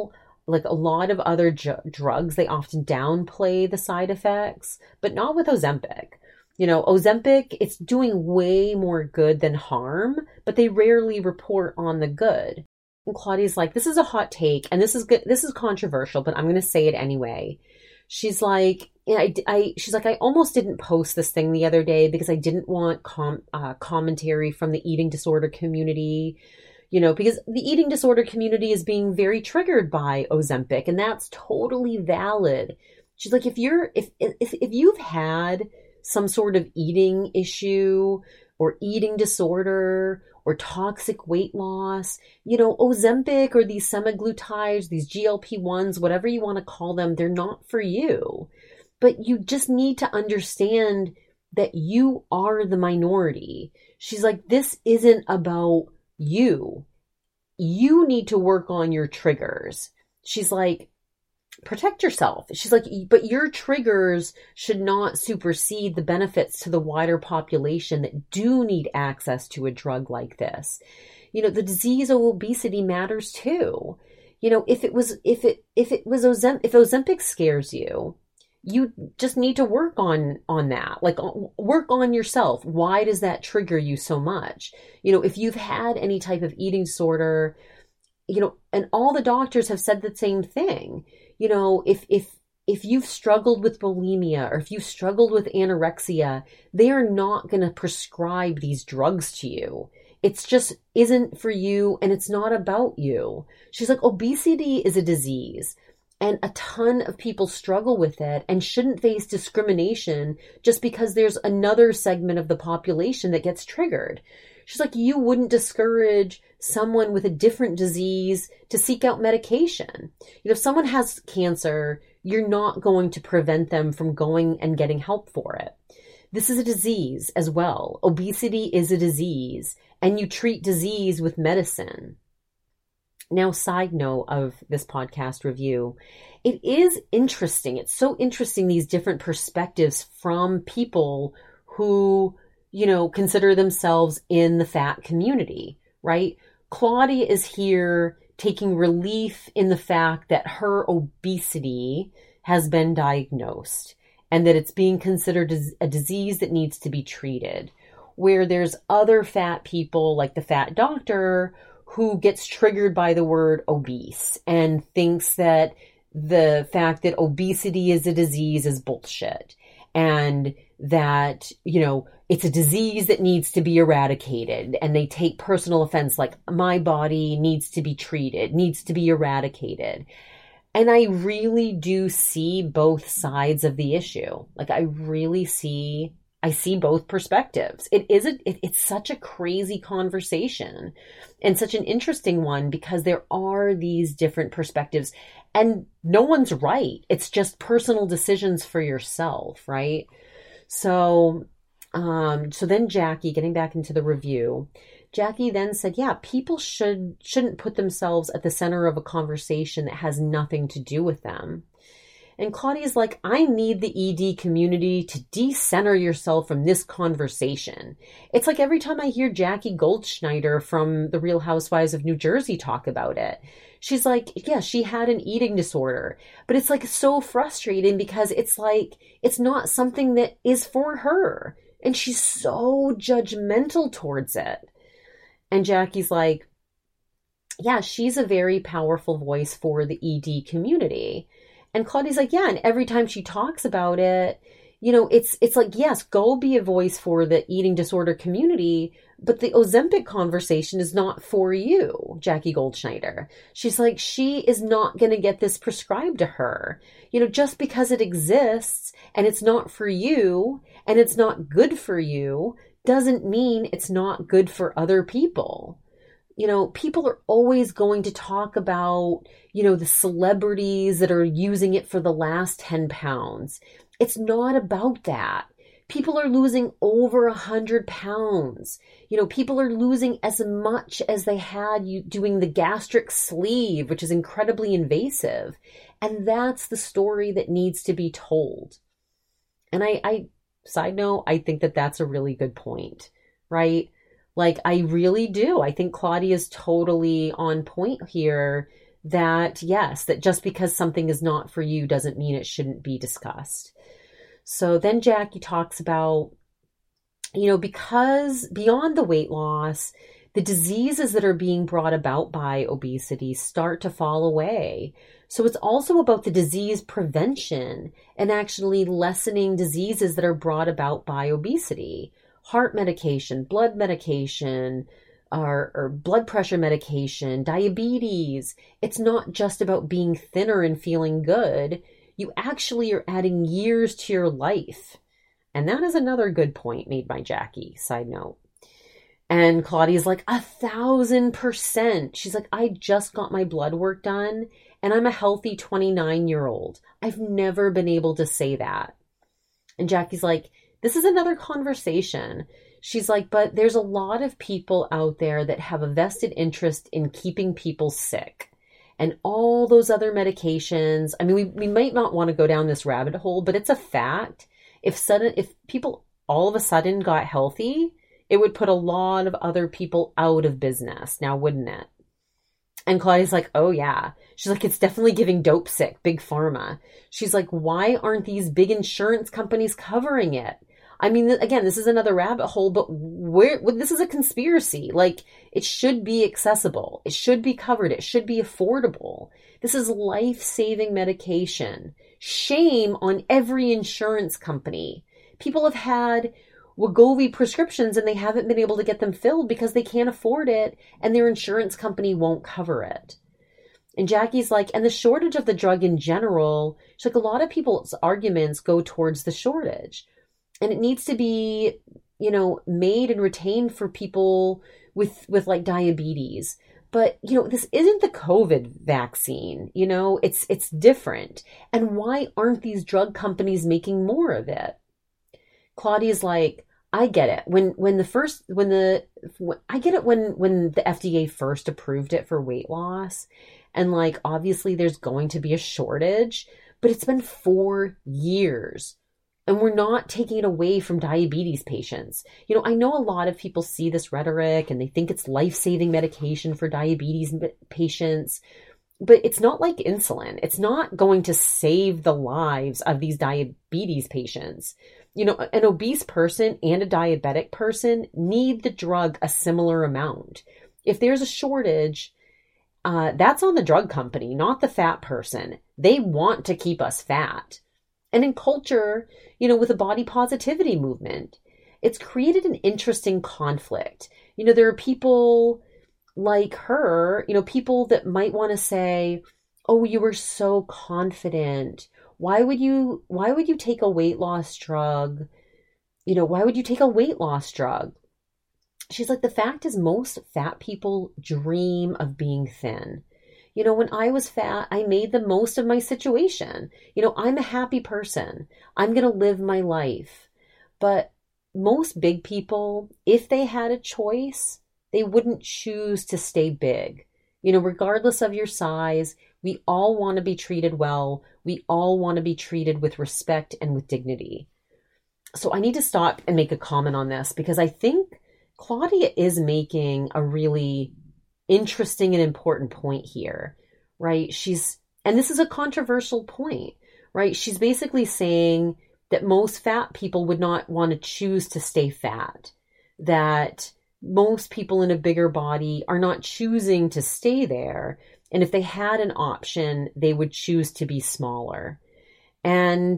like a lot of other drugs, they often downplay the side effects, but not with Ozempic. Ozempic, it's doing way more good than harm, but they rarely report on the good. And Claudia's like, this is a hot take, and this is good. This is controversial, but I'm going to say it anyway. She's like, she's like, I almost didn't post this thing the other day because I didn't want commentary from the eating disorder community, because the eating disorder community is being very triggered by Ozempic, and that's totally valid. She's like, if you've had some sort of eating issue or eating disorder or toxic weight loss, Ozempic or these semaglutides, these GLP-1s, whatever you want to call them, they're not for you. But you just need to understand that you are the minority. She's like, this isn't about you. You need to work on your triggers. She's like, protect yourself. She's like, but your triggers should not supersede the benefits to the wider population that do need access to a drug like this. The disease of obesity matters too. If Ozempic scares you, you just need to work on that. Like, work on yourself. Why does that trigger you so much? If you've had any type of eating disorder, and all the doctors have said the same thing. If you've struggled with bulimia or if you've struggled with anorexia, they are not going to prescribe these drugs to you. It's just isn't for you, and it's not about you. She's like, obesity is a disease, and a ton of people struggle with it and shouldn't face discrimination just because there's another segment of the population that gets triggered. She's like, you wouldn't discourage someone with a different disease to seek out medication. If someone has cancer, you're not going to prevent them from going and getting help for it. This is a disease as well. Obesity is a disease, and you treat disease with medicine. Now, side note of this podcast review, it is interesting. It's so interesting, these different perspectives from people who, consider themselves in the fat community, right? Claudia is here taking relief in the fact that her obesity has been diagnosed and that it's being considered as a disease that needs to be treated. Where there's other fat people, like the fat doctor, who gets triggered by the word obese and thinks that the fact that obesity is a disease is bullshit. And that, it's a disease that needs to be eradicated, and they take personal offense, like, my body needs to be treated, needs to be eradicated. And I really do see both sides of the issue. Like, I see both perspectives. It's such a crazy conversation and such an interesting one because there are these different perspectives and no one's right. It's just personal decisions for yourself, right? So then Jackie, getting back into the review, Jackie then said, yeah, people shouldn't put themselves at the center of a conversation that has nothing to do with them. And Claudia's like, I need the ED community to decenter yourself from this conversation. It's like every time I hear Jackie Goldschneider from The Real Housewives of New Jersey talk about it, she's like, yeah, she had an eating disorder. But it's like so frustrating because it's like, it's not something that is for her. And she's so judgmental towards it. And Jackie's like, yeah, she's a very powerful voice for the ED community. And Claudia's like, yeah, and every time she talks about it, it's like, yes, go be a voice for the eating disorder community, but the Ozempic conversation is not for you, Jackie Goldschneider. She's like, she is not going to get this prescribed to her. Just because it exists and it's not for you and it's not good for you doesn't mean it's not good for other people. People are always going to talk about, the celebrities that are using it for the last 10 pounds. It's not about that. People are losing over 100 pounds. People are losing as much as they had doing the gastric sleeve, which is incredibly invasive. And that's the story that needs to be told. And I side note, I think that that's a really good point, right? Like, I really do. I think Claudia's totally on point here that, yes, that just because something is not for you doesn't mean it shouldn't be discussed. So then Jackie talks about, because beyond the weight loss, the diseases that are being brought about by obesity start to fall away. So it's also about the disease prevention and actually lessening diseases that are brought about by obesity. Heart medication, blood medication, or blood pressure medication, diabetes. It's not just about being thinner and feeling good. You actually are adding years to your life. And that is another good point made by Jackie, side note. And Claudia's like, 1,000%. She's like, I just got my blood work done and I'm a healthy 29-year-old. I've never been able to say that. And Jackie's like, this is another conversation. She's like, but there's a lot of people out there that have a vested interest in keeping people sick. And all those other medications. I mean, we might not want to go down this rabbit hole, but it's a fact. If people all of a sudden got healthy, it would put a lot of other people out of business now, wouldn't it? And Claudia's like, oh yeah. She's like, it's definitely giving dope sick, big pharma. She's like, why aren't these big insurance companies covering it? I mean, again, this is another rabbit hole, but this is a conspiracy. Like, it should be accessible. It should be covered. It should be affordable. This is life-saving medication. Shame on every insurance company. People have had Wegovy prescriptions and they haven't been able to get them filled because they can't afford it and their insurance company won't cover it. And Jackie's like, and the shortage of the drug in general, she's like, a lot of people's arguments go towards the shortage. And it needs to be, made and retained for people with like diabetes. But, this isn't the COVID vaccine, it's different. And why aren't these drug companies making more of it? Claudia's like, I get it. When the FDA first approved it for weight loss, and like, obviously there's going to be a shortage, but it's been 4 years. And we're not taking it away from diabetes patients. I know a lot of people see this rhetoric and they think it's life-saving medication for diabetes patients, but it's not like insulin. It's not going to save the lives of these diabetes patients. An obese person and a diabetic person need the drug a similar amount. If there's a shortage, that's on the drug company, not the fat person. They want to keep us fat. And in culture, with the body positivity movement, it's created an interesting conflict. There are people like her, people that might want to say, oh, you were so confident. Why would you take a weight loss drug? Why would you take a weight loss drug? She's like, the fact is most fat people dream of being thin. When I was fat, I made the most of my situation. I'm a happy person. I'm going to live my life. But most big people, if they had a choice, they wouldn't choose to stay big. Regardless of your size, we all want to be treated well. We all want to be treated with respect and with dignity. So I need to stop and make a comment on this because I think Claudia is making a really interesting and important point here, right? And this is a controversial point, right? She's basically saying that most fat people would not want to choose to stay fat, that most people in a bigger body are not choosing to stay there. And if they had an option, they would choose to be smaller. And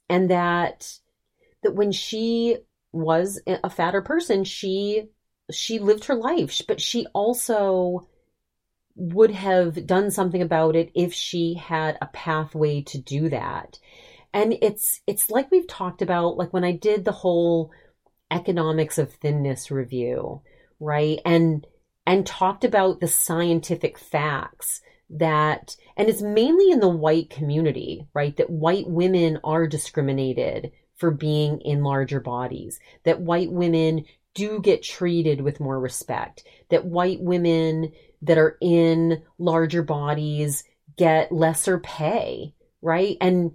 that when she was a fatter person, she lived her life, but she also would have done something about it if she had a pathway to do that. And it's like we've talked about, like when I did the whole economics of thinness review, right? And talked about the scientific facts that, and it's mainly in the white community, right? That white women are discriminated for being in larger bodies, that white women do get treated with more respect, that white women that are in larger bodies get lesser pay, right? And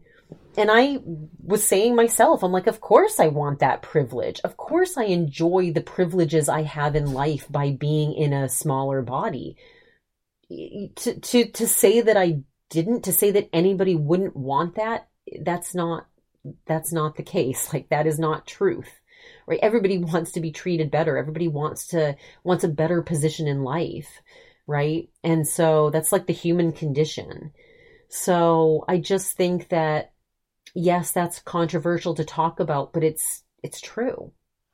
I was saying myself, I'm like, of course I want that privilege. Of course I enjoy the privileges I have in life by being in a smaller body. to say that I didn't, to say that anybody wouldn't want that, that's not the case. Like, that is not truth, right? Everybody wants to be treated better. Everybody wants a better position in life, right? And so that's like the human condition. So I just think that, yes, that's controversial to talk about, but it's true.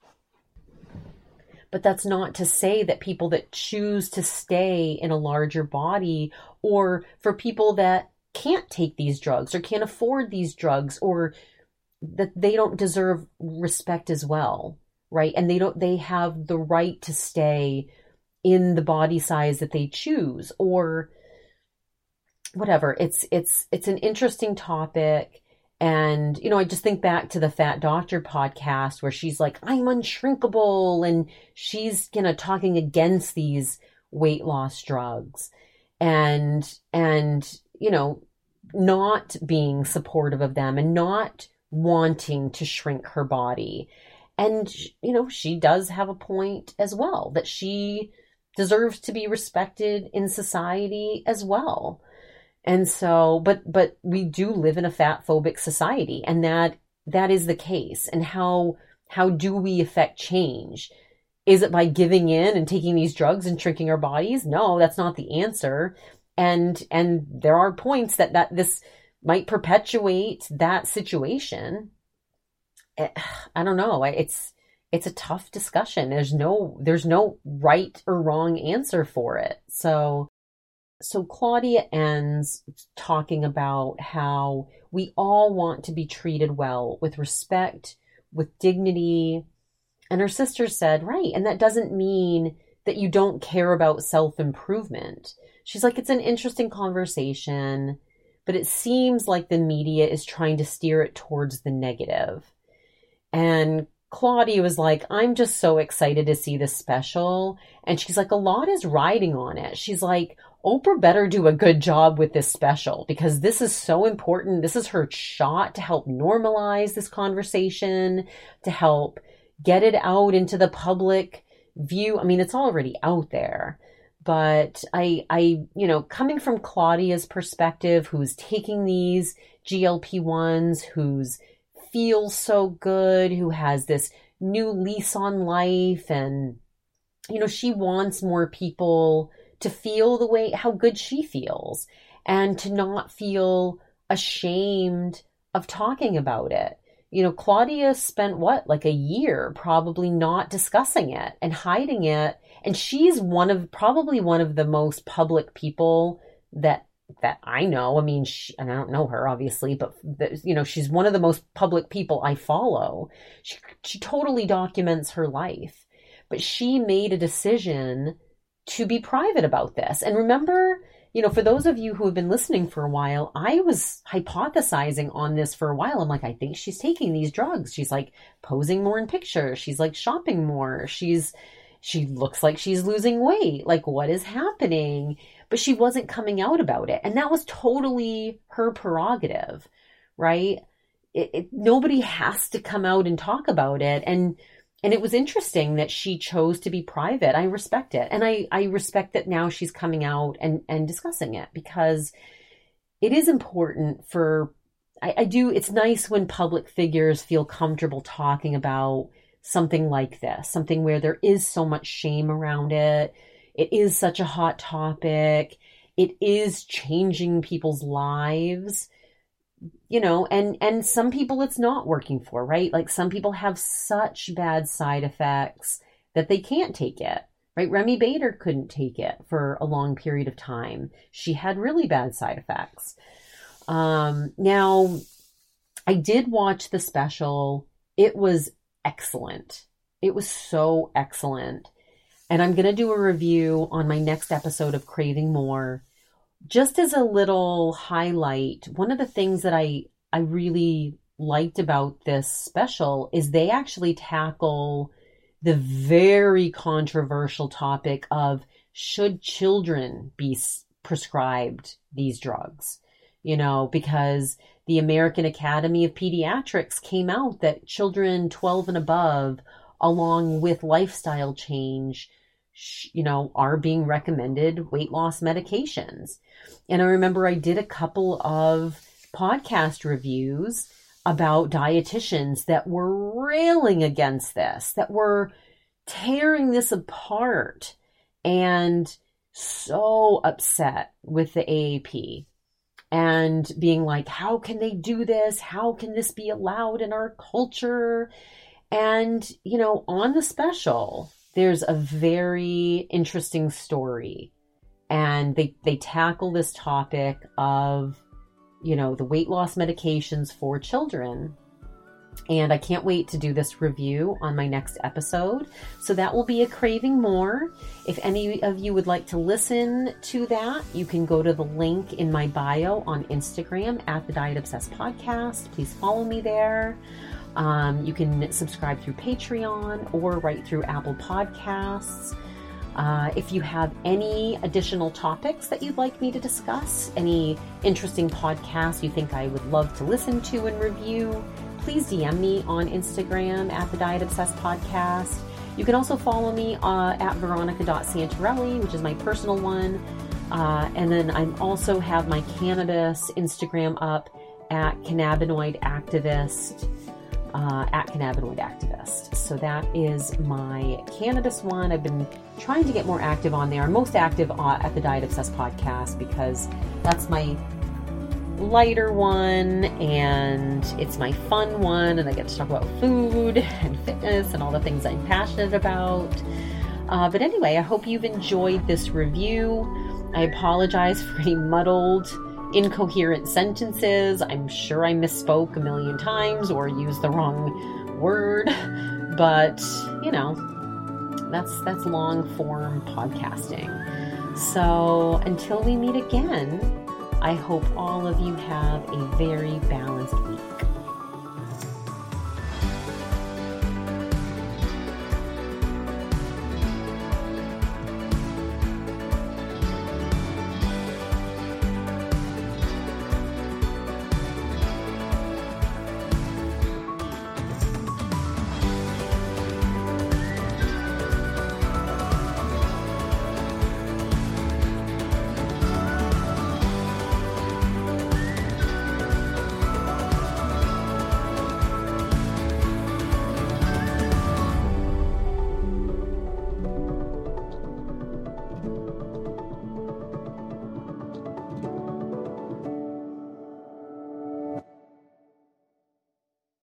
But that's not to say that people that choose to stay in a larger body, or for people that can't take these drugs or can't afford these drugs, or that they don't deserve respect as well, right? And they have the right to stay in the body size that they choose, or whatever. It's an interesting topic. And, I just think back to the Fat Doctor podcast where she's like, I'm unshrinkable. And she's, talking against these weight loss drugs and, not being supportive of them and not wanting to shrink her body. And, she does have a point as well, that she deserves to be respected in society as well. And so, but we do live in a fat phobic society, and that is the case. And how do we affect change? Is it by giving in and taking these drugs and shrinking our bodies? No, that's not the answer. And there are points that this might perpetuate that situation. I don't know. It's a tough discussion. There's no right or wrong answer for it. So Claudia ends talking about how we all want to be treated well, with respect, with dignity. And her sister said, right, and that doesn't mean that you don't care about self-improvement. She's like, it's an interesting conversation, but it seems like the media is trying to steer it towards the negative. And Claudia was like, I'm just so excited to see this special. And she's like, a lot is riding on it. She's like, Oprah better do a good job with this special, because this is so important. This is her shot to help normalize this conversation, to help get it out into the public view. I mean, it's already out there, but I coming from Claudia's perspective, who's taking these GLP-1s, who's feels so good, who has this new lease on life, and she wants more people to feel the way, how good she feels, and to not feel ashamed of talking about it. Claudia spent like a year probably not discussing it and hiding it. And she's probably one of the most public people that I know. I mean, and I don't know her obviously, but she's one of the most public people I follow. She totally documents her life, but she made a decision to be private about this. And remember, for those of you who have been listening for a while, I was hypothesizing on this for a while. I'm like, I think she's taking these drugs. She's like posing more in pictures. She's like shopping more. She looks like she's losing weight. Like, what is happening? But she wasn't coming out about it. And that was totally her prerogative, right? Nobody has to come out and talk about it. And it was interesting that she chose to be private. I respect it. And I respect that now she's coming out and discussing it, because it is important it's nice when public figures feel comfortable talking about something like this, something where there is so much shame around it. It is such a hot topic. It is changing people's lives. And some people it's not working for, right? Like, some people have such bad side effects that they can't take it, right? Remy Bader couldn't take it for a long period of time. She had really bad side effects. Now, I did watch the special. It was excellent. It was so excellent. And I'm going to do a review on my next episode of Craving More. Just as a little highlight, one of the things that I really liked about this special is they actually tackle the very controversial topic of, should children be prescribed these drugs? Because the American Academy of Pediatrics came out that children 12 and above, along with lifestyle change, are being recommended weight loss medications. And I remember I did a couple of podcast reviews about dietitians that were railing against this, that were tearing this apart and so upset with the AAP and being like, how can they do this? How can this be allowed in our culture? And, on the special, there's a very interesting story, and they tackle this topic of, the weight loss medications for children. And I can't wait to do this review on my next episode. So that will be a Craving More. If any of you would like to listen to that, you can go to the link in my bio on Instagram at the Diet Obsessed Podcast. Please follow me there. You can subscribe through Patreon or right through Apple Podcasts. If you have any additional topics that you'd like me to discuss, any interesting podcasts you think I would love to listen to and review, please DM me on Instagram at the Diet Obsessed Podcast. You can also follow me at veronica.santarelli, which is my personal one. And then I also have my cannabis Instagram up at Cannabinoid Activist. So that is my cannabis one. I've been trying to get more active on there. I'm most active at the Diet Obsessed Podcast because that's my lighter one and it's my fun one, and I get to talk about food and fitness and all the things I'm passionate about. But anyway, I hope you've enjoyed this review. I apologize for any muddled, incoherent sentences. I'm sure I misspoke a million times or used the wrong word, but that's long form podcasting. So until we meet again, I hope all of you have a very balanced week.